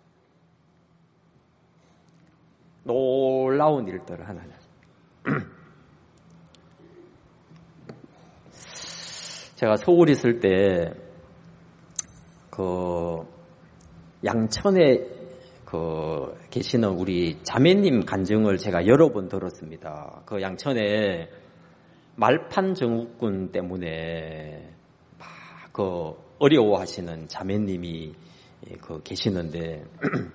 Speaker 2: 놀라운 일들을 하나님 제가 서울 있을 때 그 양천에 그 계시는 우리 자매님 간증을 제가 여러 번 들었습니다. 그 양천에 말판 정욱군 때문에 막 그 어려워하시는 자매님이 그 계시는데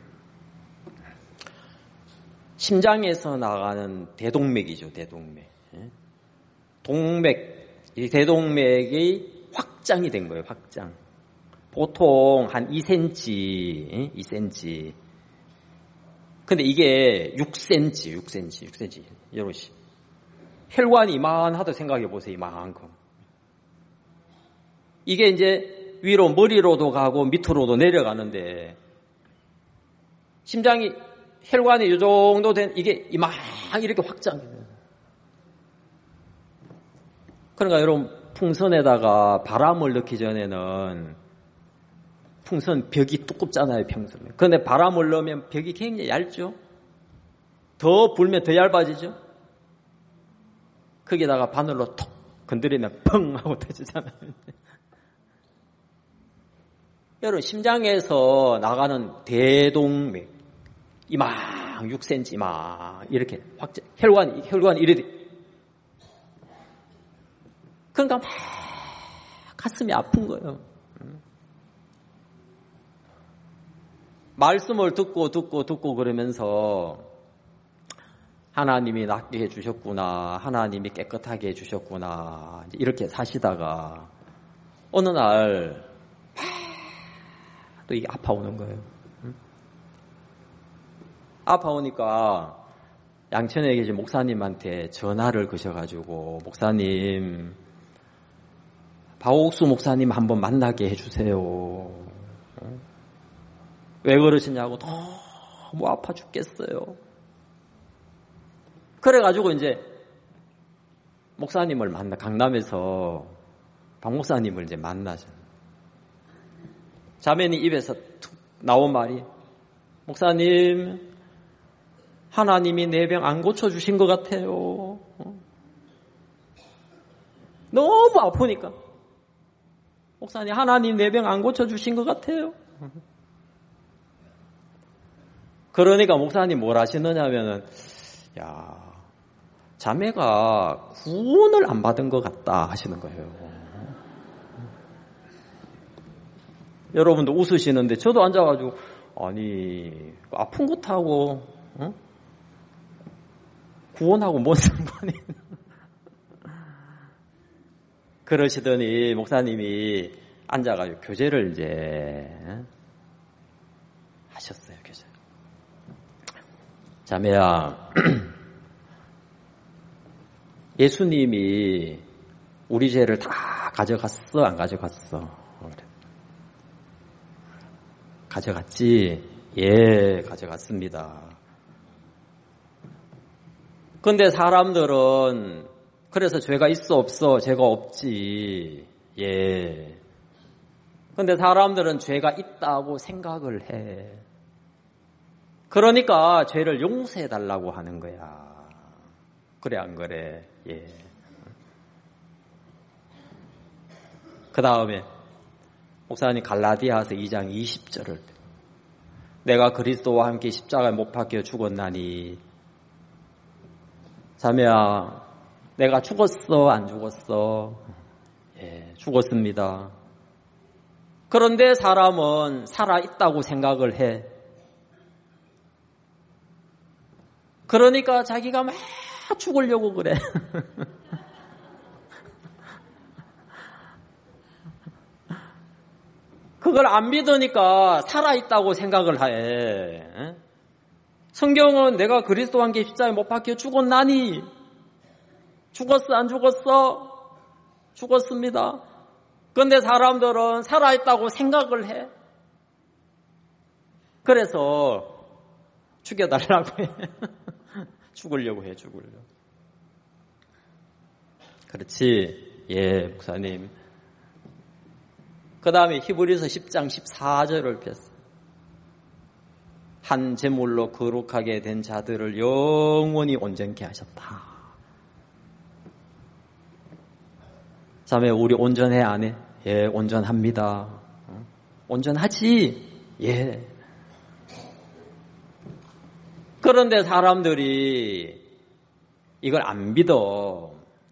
Speaker 2: 심장에서 나가는 대동맥이죠, 대동맥. 동맥, 이 대동맥이 확장이 된 거예요, 확장. 보통 한 이 센티미터, 이 센티미터. 근데 이게 육 센티미터, 육 센티미터, 육 센티미터. 이러시. 혈관이 이만하다 생각해 보세요, 이만큼. 이게 이제 위로 머리로도 가고 밑으로도 내려가는데 심장이 혈관이 이 정도 된 이게 이만 이렇게 확장해요. 그러니까 여러분 풍선에다가 바람을 넣기 전에는 풍선 벽이 두껍잖아요, 평소에. 그런데 바람을 넣으면 벽이 굉장히 얇죠? 더 불면 더 얇아지죠? 거기다가 바늘로 톡 건드리면 펑 하고 터지잖아요. 여러분, 심장에서 나가는 대동맥, 이만 육 센티미터, 이만 이렇게 확장, 혈관, 혈관이 이래 돼. 그러니까 막 가슴이 아픈 거예요. 말씀을 듣고 듣고 듣고 그러면서 하나님이 낫게 해주셨구나, 하나님이 깨끗하게 해주셨구나, 이렇게 사시다가 어느 날 또 이게 아파오는 거예요. 아파오니까 양천에 계신 목사님한테 전화를 거셔가지고 목사님, 박옥수 목사님 한번 만나게 해주세요. 왜 그러시냐고 너무 아파 죽겠어요. 그래가지고 이제 목사님을 만나, 강남에서 박 목사님을 이제 만나죠. 자매님 입에서 툭 나온 말이, 목사님, 하나님이 내 병 안 고쳐주신 것 같아요. 너무 아프니까. 목사님, 하나님 내 병 안 고쳐주신 것 같아요. 그러니까 목사님 뭘 하시느냐면은, 야, 자매가 구원을 안 받은 것 같다 하시는 거예요. 여러분도 웃으시는데 저도 앉아가지고, 아니, 아픈 것하고, 어? 구원하고 뭔 상관이 그러시더니 목사님이 앉아가지고 교제를 이제 하셨어요. 교제. 자매야, 예수님이 우리 죄를 다 가져갔어? 안 가져갔어? 가져갔지? 예, 가져갔습니다. 근데 사람들은 그래서 죄가 있어 없어? 죄가 없지. 예. 근데 사람들은 죄가 있다고 생각을 해. 그러니까 죄를 용서해 달라고 하는 거야. 그래 안 그래? 예. 그 다음에 목사님 갈라디아서 이 장 이십 절을 내가 그리스도와 함께 십자가에 못 박혀 죽었나니 자매야 내가 죽었어 안 죽었어? 예, 죽었습니다. 그런데 사람은 살아있다고 생각을 해. 그러니까 자기가 막 죽으려고 그래. 그걸 안 믿으니까 살아있다고 생각을 해. 성경은 내가 그리스도와 함께 십자가에 못 박혀 죽었나니 죽었어 안 죽었어? 죽었습니다. 그런데 사람들은 살아있다고 생각을 해. 그래서 죽여달라고 해. 죽으려고 해, 죽으려고. 그렇지. 예, 목사님. 그 다음에 히브리서 십 장 십사 절을 폈어요. 한 제물로 거룩하게 된 자들을 영원히 온전케 하셨다. 자매, 우리 온전해 안 해? 예, 온전합니다. 어? 온전하지? 예. 그런데 사람들이 이걸 안 믿어.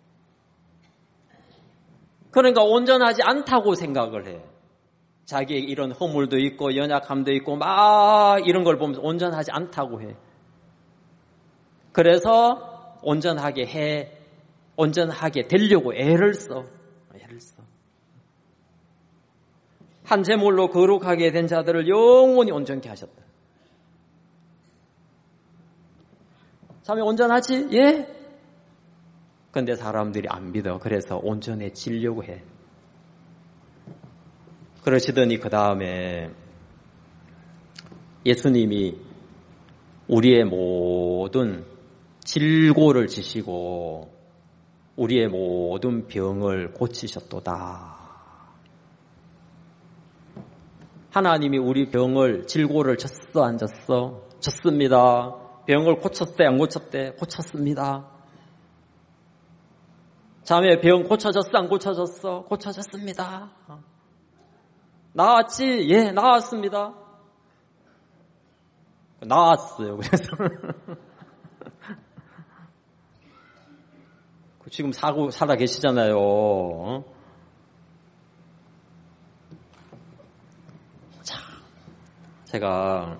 Speaker 2: 그러니까 온전하지 않다고 생각을 해. 자기의 이런 허물도 있고 연약함도 있고 막 이런 걸 보면서 온전하지 않다고 해. 그래서 온전하게 해, 온전하게 되려고 애를 써. 애를 써. 한 제물로 거룩하게 된 자들을 영원히 온전케 하셨다. 자매 온전하지? 예. 근데 사람들이 안 믿어. 그래서 온전해지려고 해. 그러시더니 그 다음에 예수님이 우리의 모든 질고를 지시고 우리의 모든 병을 고치셨도다. 하나님이 우리 병을 질고를 졌어 안 졌어? 졌습니다. 병을 고쳤대 안 고쳤대? 고쳤습니다. 자매 병 고쳐졌어 안 고쳐졌어? 고쳐졌습니다. 나았지? 예, 나았습니다. 나았어요. 그래서 지금 사고 살아 계시잖아요. 자, 제가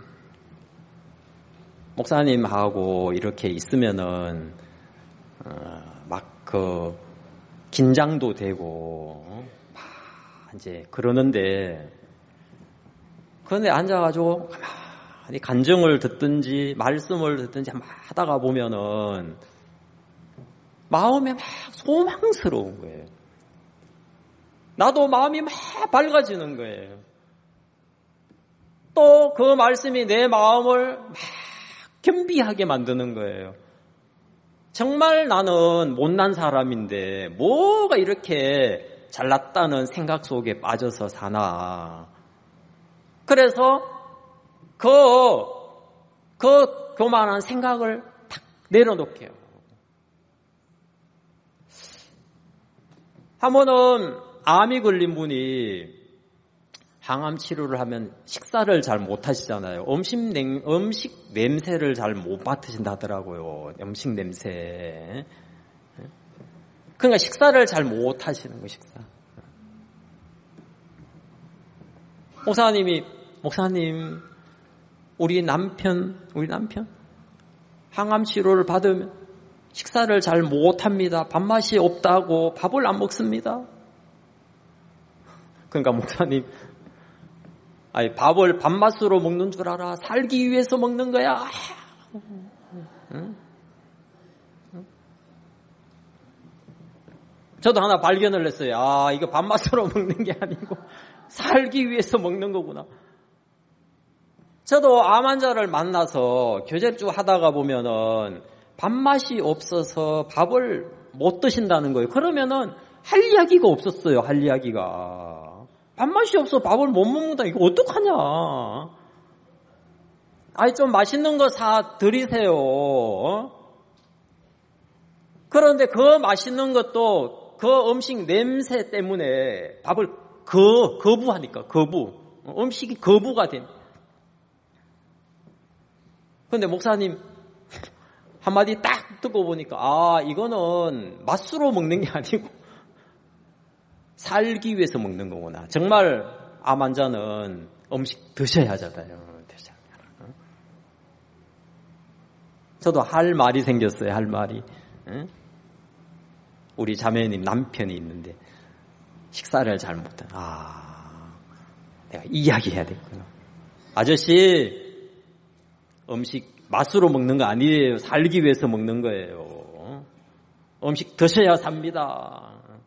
Speaker 2: 목사님하고 이렇게 있으면은 어, 막 그 긴장도 되고 막 이제 그러는데 그런데 앉아가지고 가만히 간증을 듣든지 말씀을 듣든지 막 하다가 보면은 마음이 막 소망스러운 거예요. 나도 마음이 막 밝아지는 거예요. 또 그 말씀이 내 마음을 막 겸비하게 만드는 거예요. 정말 나는 못난 사람인데 뭐가 이렇게 잘났다는 생각 속에 빠져서 사나. 그래서 그, 그 교만한 생각을 탁 내려놓게요. 한 번은 암이 걸린 분이 항암 치료를 하면 식사를 잘 못 하시잖아요. 음식, 냉, 음식 냄새를 잘 못 맡으신다더라고요. 음식 냄새. 그러니까 식사를 잘 못 하시는 거예요, 식사. 목사님이, 목사님, 우리 남편, 우리 남편, 항암 치료를 받으면 식사를 잘 못 합니다. 밥맛이 없다고 밥을 안 먹습니다. 그러니까 목사님, 아니, 밥을 밥맛으로 먹는 줄 알아. 살기 위해서 먹는 거야. 응? 저도 하나 발견을 했어요. 아, 이거 밥맛으로 먹는 게 아니고 살기 위해서 먹는 거구나. 저도 암 환자를 만나서 교제주 하다가 보면은 밥맛이 없어서 밥을 못 드신다는 거예요. 그러면은 할 이야기가 없었어요. 할 이야기가. 밥맛이 없어 밥을 못 먹는다. 이거 어떡하냐. 아니 좀 맛있는 거 사 드리세요. 그런데 그 맛있는 것도 그 음식 냄새 때문에 밥을 거, 거부하니까 거부. 음식이 거부가 됩니다. 그런데 목사님 한마디 딱 듣고 보니까 아 이거는 맛으로 먹는 게 아니고 살기 위해서 먹는 거구나. 정말 암 환자는 음식 드셔야 하잖아요. 드셔야. 저도 할 말이 생겼어요. 할 말이. 우리 자매님 남편이 있는데 식사를 잘 못해. 아, 내가 이야기해야 되겠구나. 아저씨, 음식 맛으로 먹는 거 아니에요. 살기 위해서 먹는 거예요. 음식 드셔야 삽니다.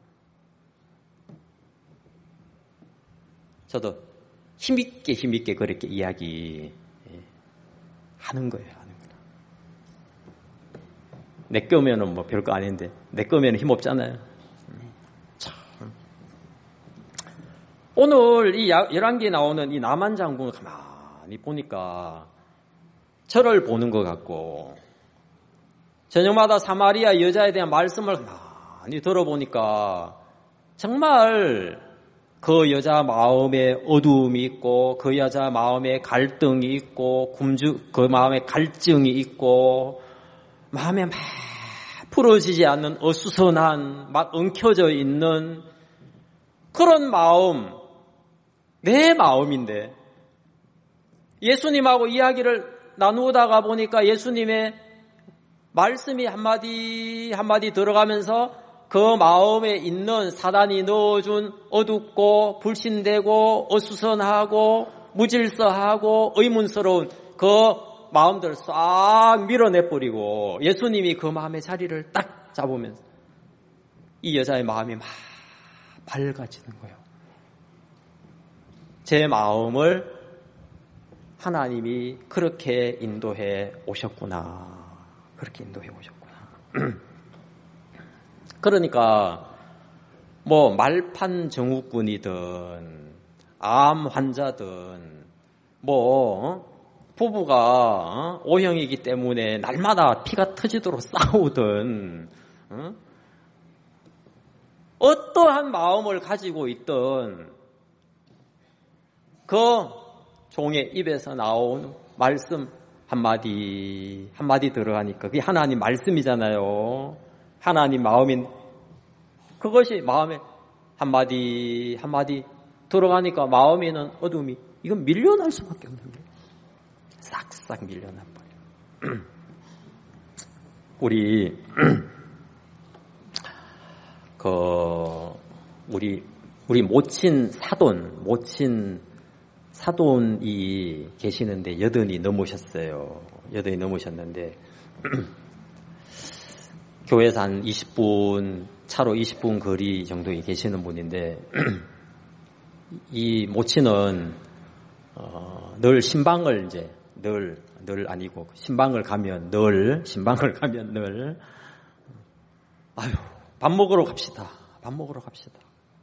Speaker 2: 저도 힘있게 힘있게 그렇게 이야기 하는 거예요. 하는 거예요. 내 거면은 뭐 별거 아닌데 내 거면은 힘 없잖아요. 참. 오늘 이 열왕기에 나오는 이 나만 장군을 가만히 보니까 저를 보는 것 같고 저녁마다 사마리아 여자에 대한 말씀을 많이 들어보니까 정말 그 여자 마음에 어두움이 있고 그 여자 마음에 갈등이 있고 굶주 그 마음에 갈증이 있고 마음에 막 풀어지지 않는 어수선한 막 엉켜져 있는 그런 마음 내 마음인데 예수님하고 이야기를 나누다가 보니까 예수님의 말씀이 한마디 한마디 들어가면서 그 마음에 있는 사단이 넣어준 어둡고 불신되고 어수선하고 무질서하고 의문스러운 그 마음들을 싹 밀어내버리고 예수님이 그 마음의 자리를 딱 잡으면서 이 여자의 마음이 막 밝아지는 거예요. 제 마음을 하나님이 그렇게 인도해 오셨구나. 그렇게 인도해 오셨구나. 그러니까 뭐 말판 증후군이든 암 환자든 뭐 부부가 오형이기 때문에 날마다 피가 터지도록 싸우든 어떠한 마음을 가지고 있든 그 종의 입에서 나온 말씀 한마디 한마디 들어가니까 그게 하나님 말씀이잖아요. 하나님 마음인 그것이 마음에 한마디 한마디 들어가니까 마음에는 어둠이 이건 밀려날 수밖에 없는 거예요. 싹싹 밀려나 버려요. 우리 그 우리 우리 모친 사돈 모친 사돈이 계시는데 여든이 넘으셨어요. 여든이 넘으셨는데 교회에서 한 이십 분 차로 이십 분 거리 정도에 계시는 분인데 이 모친은 어, 늘 신방을 이제 늘 늘 아니고 신방을 가면 늘 신방을 가면 늘 아유 밥 먹으러 갑시다. 밥 먹으러 갑시다.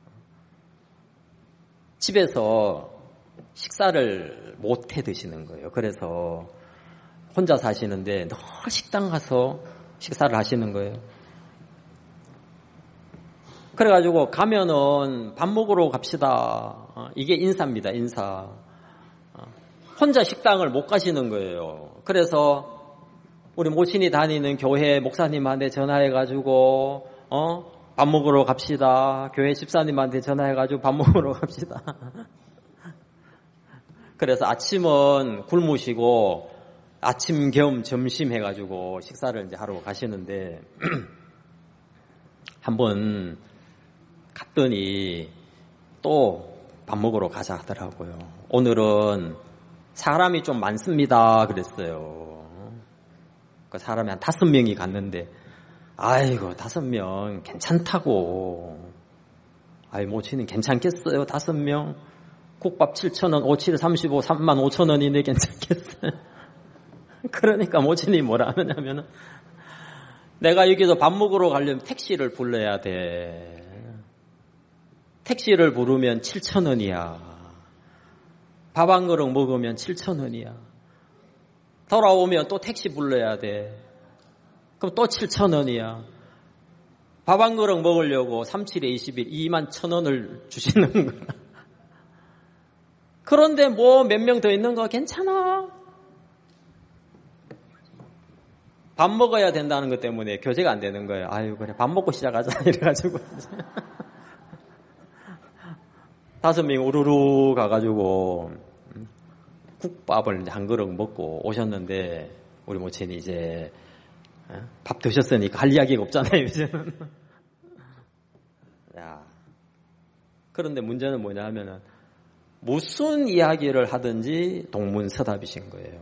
Speaker 2: 집에서 식사를 못 해 드시는 거예요. 그래서 혼자 사시는데 늘 식당 가서 식사를 하시는 거예요. 그래가지고 가면은 밥 먹으러 갑시다. 이게 인사입니다, 인사. 혼자 식당을 못 가시는 거예요. 그래서 우리 모친이 다니는 교회 목사님한테 전화해가지고 어? 밥 먹으러 갑시다. 교회 집사님한테 전화해가지고 밥 먹으러 갑시다. 그래서 아침은 굶으시고 아침 겸 점심 해가지고 식사를 이제 하러 가시는데 한번 갔더니 또 밥 먹으러 가자 하더라고요. 오늘은 사람이 좀 많습니다 그랬어요. 그 사람이 한 다섯 명이 갔는데 아이고 다섯 명 괜찮다고. 아이 모친이 괜찮겠어요 다섯 명. 국밥 칠천 원, 오칠 삼십오, 삼만 오천 원이네 괜찮겠어요. 그러니까 모친이 뭐라 하느냐면은 내가 여기서 밥 먹으러 가려면 택시를 불러야 돼. 택시를 부르면 칠천 원이야. 밥 한 그릇 먹으면 칠천 원이야. 돌아오면 또 택시 불러야 돼. 그럼 또 칠천 원이야. 밥 한 그릇 먹으려고 삼칠에 이십일 이만 천 원을 주시는 거야. 그런데 뭐 몇 명 더 있는 거 괜찮아. 밥 먹어야 된다는 것 때문에 교제가 안 되는 거예요. 아유 그래 밥 먹고 시작하자 이래가지고 다섯 명 우르르 가가지고 국밥을 한 그릇 먹고 오셨는데 우리 모친이 이제 밥 드셨으니까 할 이야기가 없잖아요 이제는. 야 그런데 문제는 뭐냐 하면은 무슨 이야기를 하든지 동문서답이신 거예요.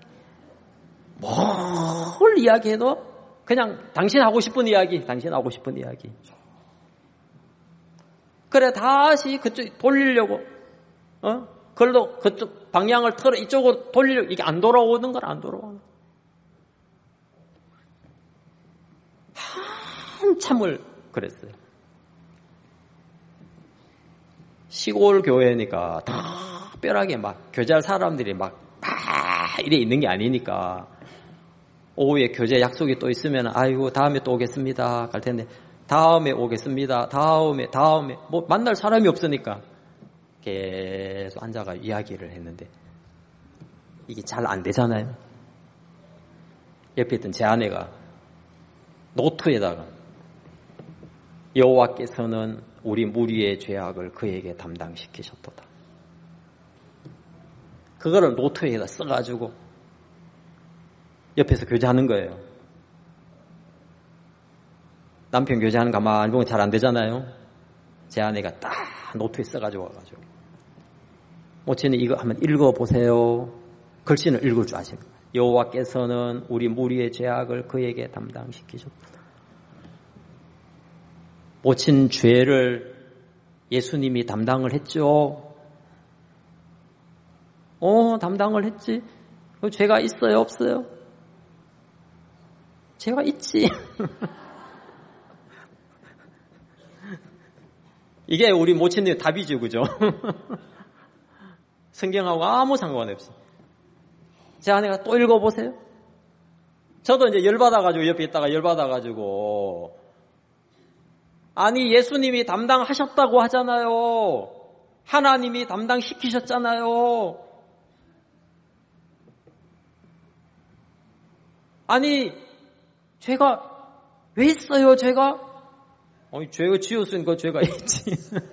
Speaker 2: 뭘 이야기해도 그냥 당신 하고 싶은 이야기, 당신 하고 싶은 이야기. 그래 다시 그쪽 돌리려고, 어? 그래도 그쪽 방향을 틀어 이쪽으로 돌리려고 이게 안 돌아오는 건 안 돌아와. 한참을 그랬어요. 시골 교회니까 특별하게 막 교제할 사람들이 막 아, 이래 있는 게 아니니까 오후에 교제 약속이 또 있으면 아이고 다음에 또 오겠습니다 갈 텐데 다음에 오겠습니다 다음에 다음에 뭐 만날 사람이 없으니까 계속 앉아가 이야기를 했는데 이게 잘 안 되잖아요. 옆에 있던 제 아내가 노트에다가 여호와께서는 우리 무리의 죄악을 그에게 담당시키셨도다. 그거를 노트에다 써가지고 옆에서 교제하는 거예요. 남편 교제하는 거 가만히 보면 잘 안 되잖아요. 제 아내가 딱 노트에 써가지고 와가지고 모친이 이거 한번 읽어보세요. 글씨는 읽을 줄 아십니다. 여호와께서는 우리 무리의 죄악을 그에게 담당시키셨다. 모친 죄를 예수님이 담당을 했죠. 어, 담당을 했지. 죄가 있어요, 없어요? 죄가 있지. 이게 우리 모친의 답이죠, 그죠? 성경하고 아무 상관없이. 제 아내가 또 읽어보세요. 저도 이제 열받아가지고, 옆에 있다가 열받아가지고, 아니, 예수님이 담당하셨다고 하잖아요. 하나님이 담당시키셨잖아요. 아니, 죄가 왜 있어요, 죄가? 아니, 죄가 지었으니까 죄가 있지.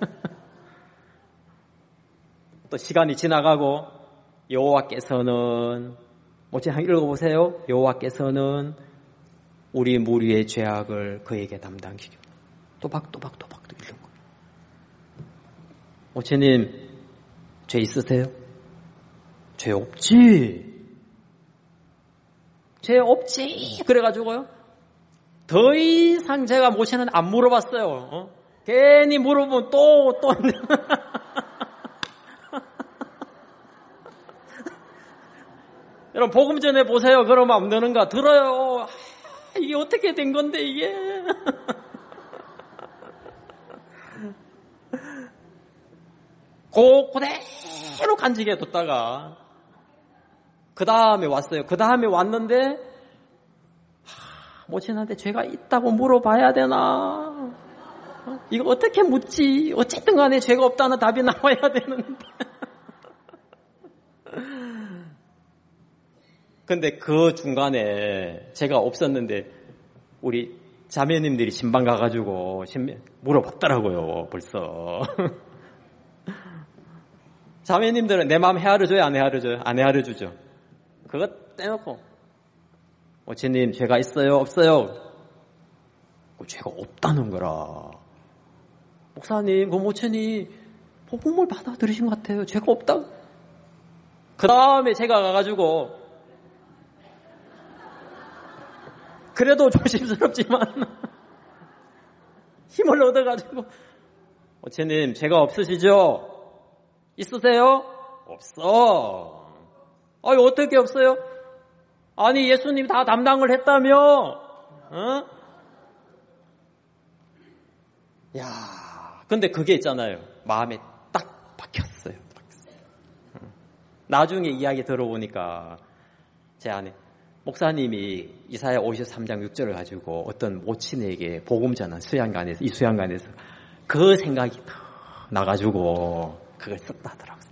Speaker 2: 또 시간이 지나가고, 여호와께서는, 모친 한 읽어보세요. 여호와께서는 우리 무리의 죄악을 그에게 담당시켜. 또박또박 또박 또 읽는 거예요. 모친님, 죄 있으세요? 죄 없지. 죄 없지. 그래가지고요. 더 이상 제가 모친은 안 물어봤어요. 어? 괜히 물어보면 또, 또. 여러분, 복음 전해 보세요. 그러면 안 되는가? 들어요. 아, 이게 어떻게 된 건데, 이게. 고, 그대로 간직해 뒀다가, 그 다음에 왔어요. 그 다음에 왔는데, 하, 모친한테 죄가 있다고 물어봐야 되나? 어? 이거 어떻게 묻지? 어쨌든 간에 죄가 없다는 답이 나와야 되는데. 근데 그 중간에 제가 없었는데 우리 자매님들이 신방 가가지고 물어봤더라고요. 벌써. 자매님들은 내 마음 헤아려줘요? 안 헤아려줘요? 안 헤아려주죠. 그거 떼놓고 모체님 죄가 있어요? 없어요? 죄가 없다는 거라. 목사님, 그 모체님 복음을 받아들이신 것 같아요. 죄가 없다. 그 다음에 제가 가가지고 그래도 조심스럽지만 힘을 얻어가지고 모체님 죄가 없으시죠? 있으세요? 없어. 아니 어떻게 없어요? 아니 예수님 다 담당을 했다며. 어? 야, 근데 그게 있잖아요. 마음에 딱 박혔어요. 나중에 이야기 들어보니까 제 안에 목사님이 이사야 오십삼 장 육 절을 가지고 어떤 모친에게 복음 전한 수양관에서 이 수양관에서 그 생각이 더 나가지고 그걸 썼다 하더라고요.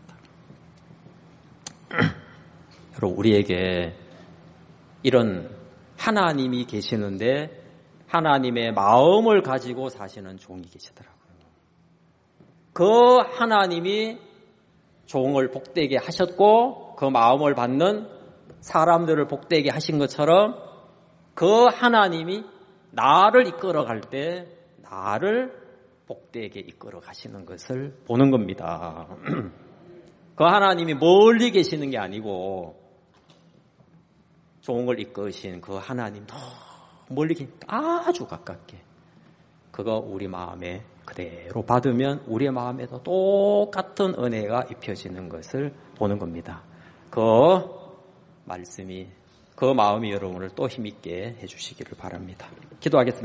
Speaker 2: 여러분 우리에게 이런 하나님이 계시는데 하나님의 마음을 가지고 사시는 종이 계시더라고요. 그 하나님이 종을 복되게 하셨고 그 마음을 받는 사람들을 복되게 하신 것처럼 그 하나님이 나를 이끌어갈 때 나를 복되게 이끌어 가시는 것을 보는 겁니다. 그 하나님이 멀리 계시는 게 아니고 종을 이끄신 그 하나님 더 멀리 아주 가깝게 그거 우리 마음에 그대로 받으면 우리의 마음에도 똑같은 은혜가 입혀지는 것을 보는 겁니다. 그 말씀이 그 마음이 여러분을 또 힘있게 해주시기를 바랍니다. 기도하겠습니다.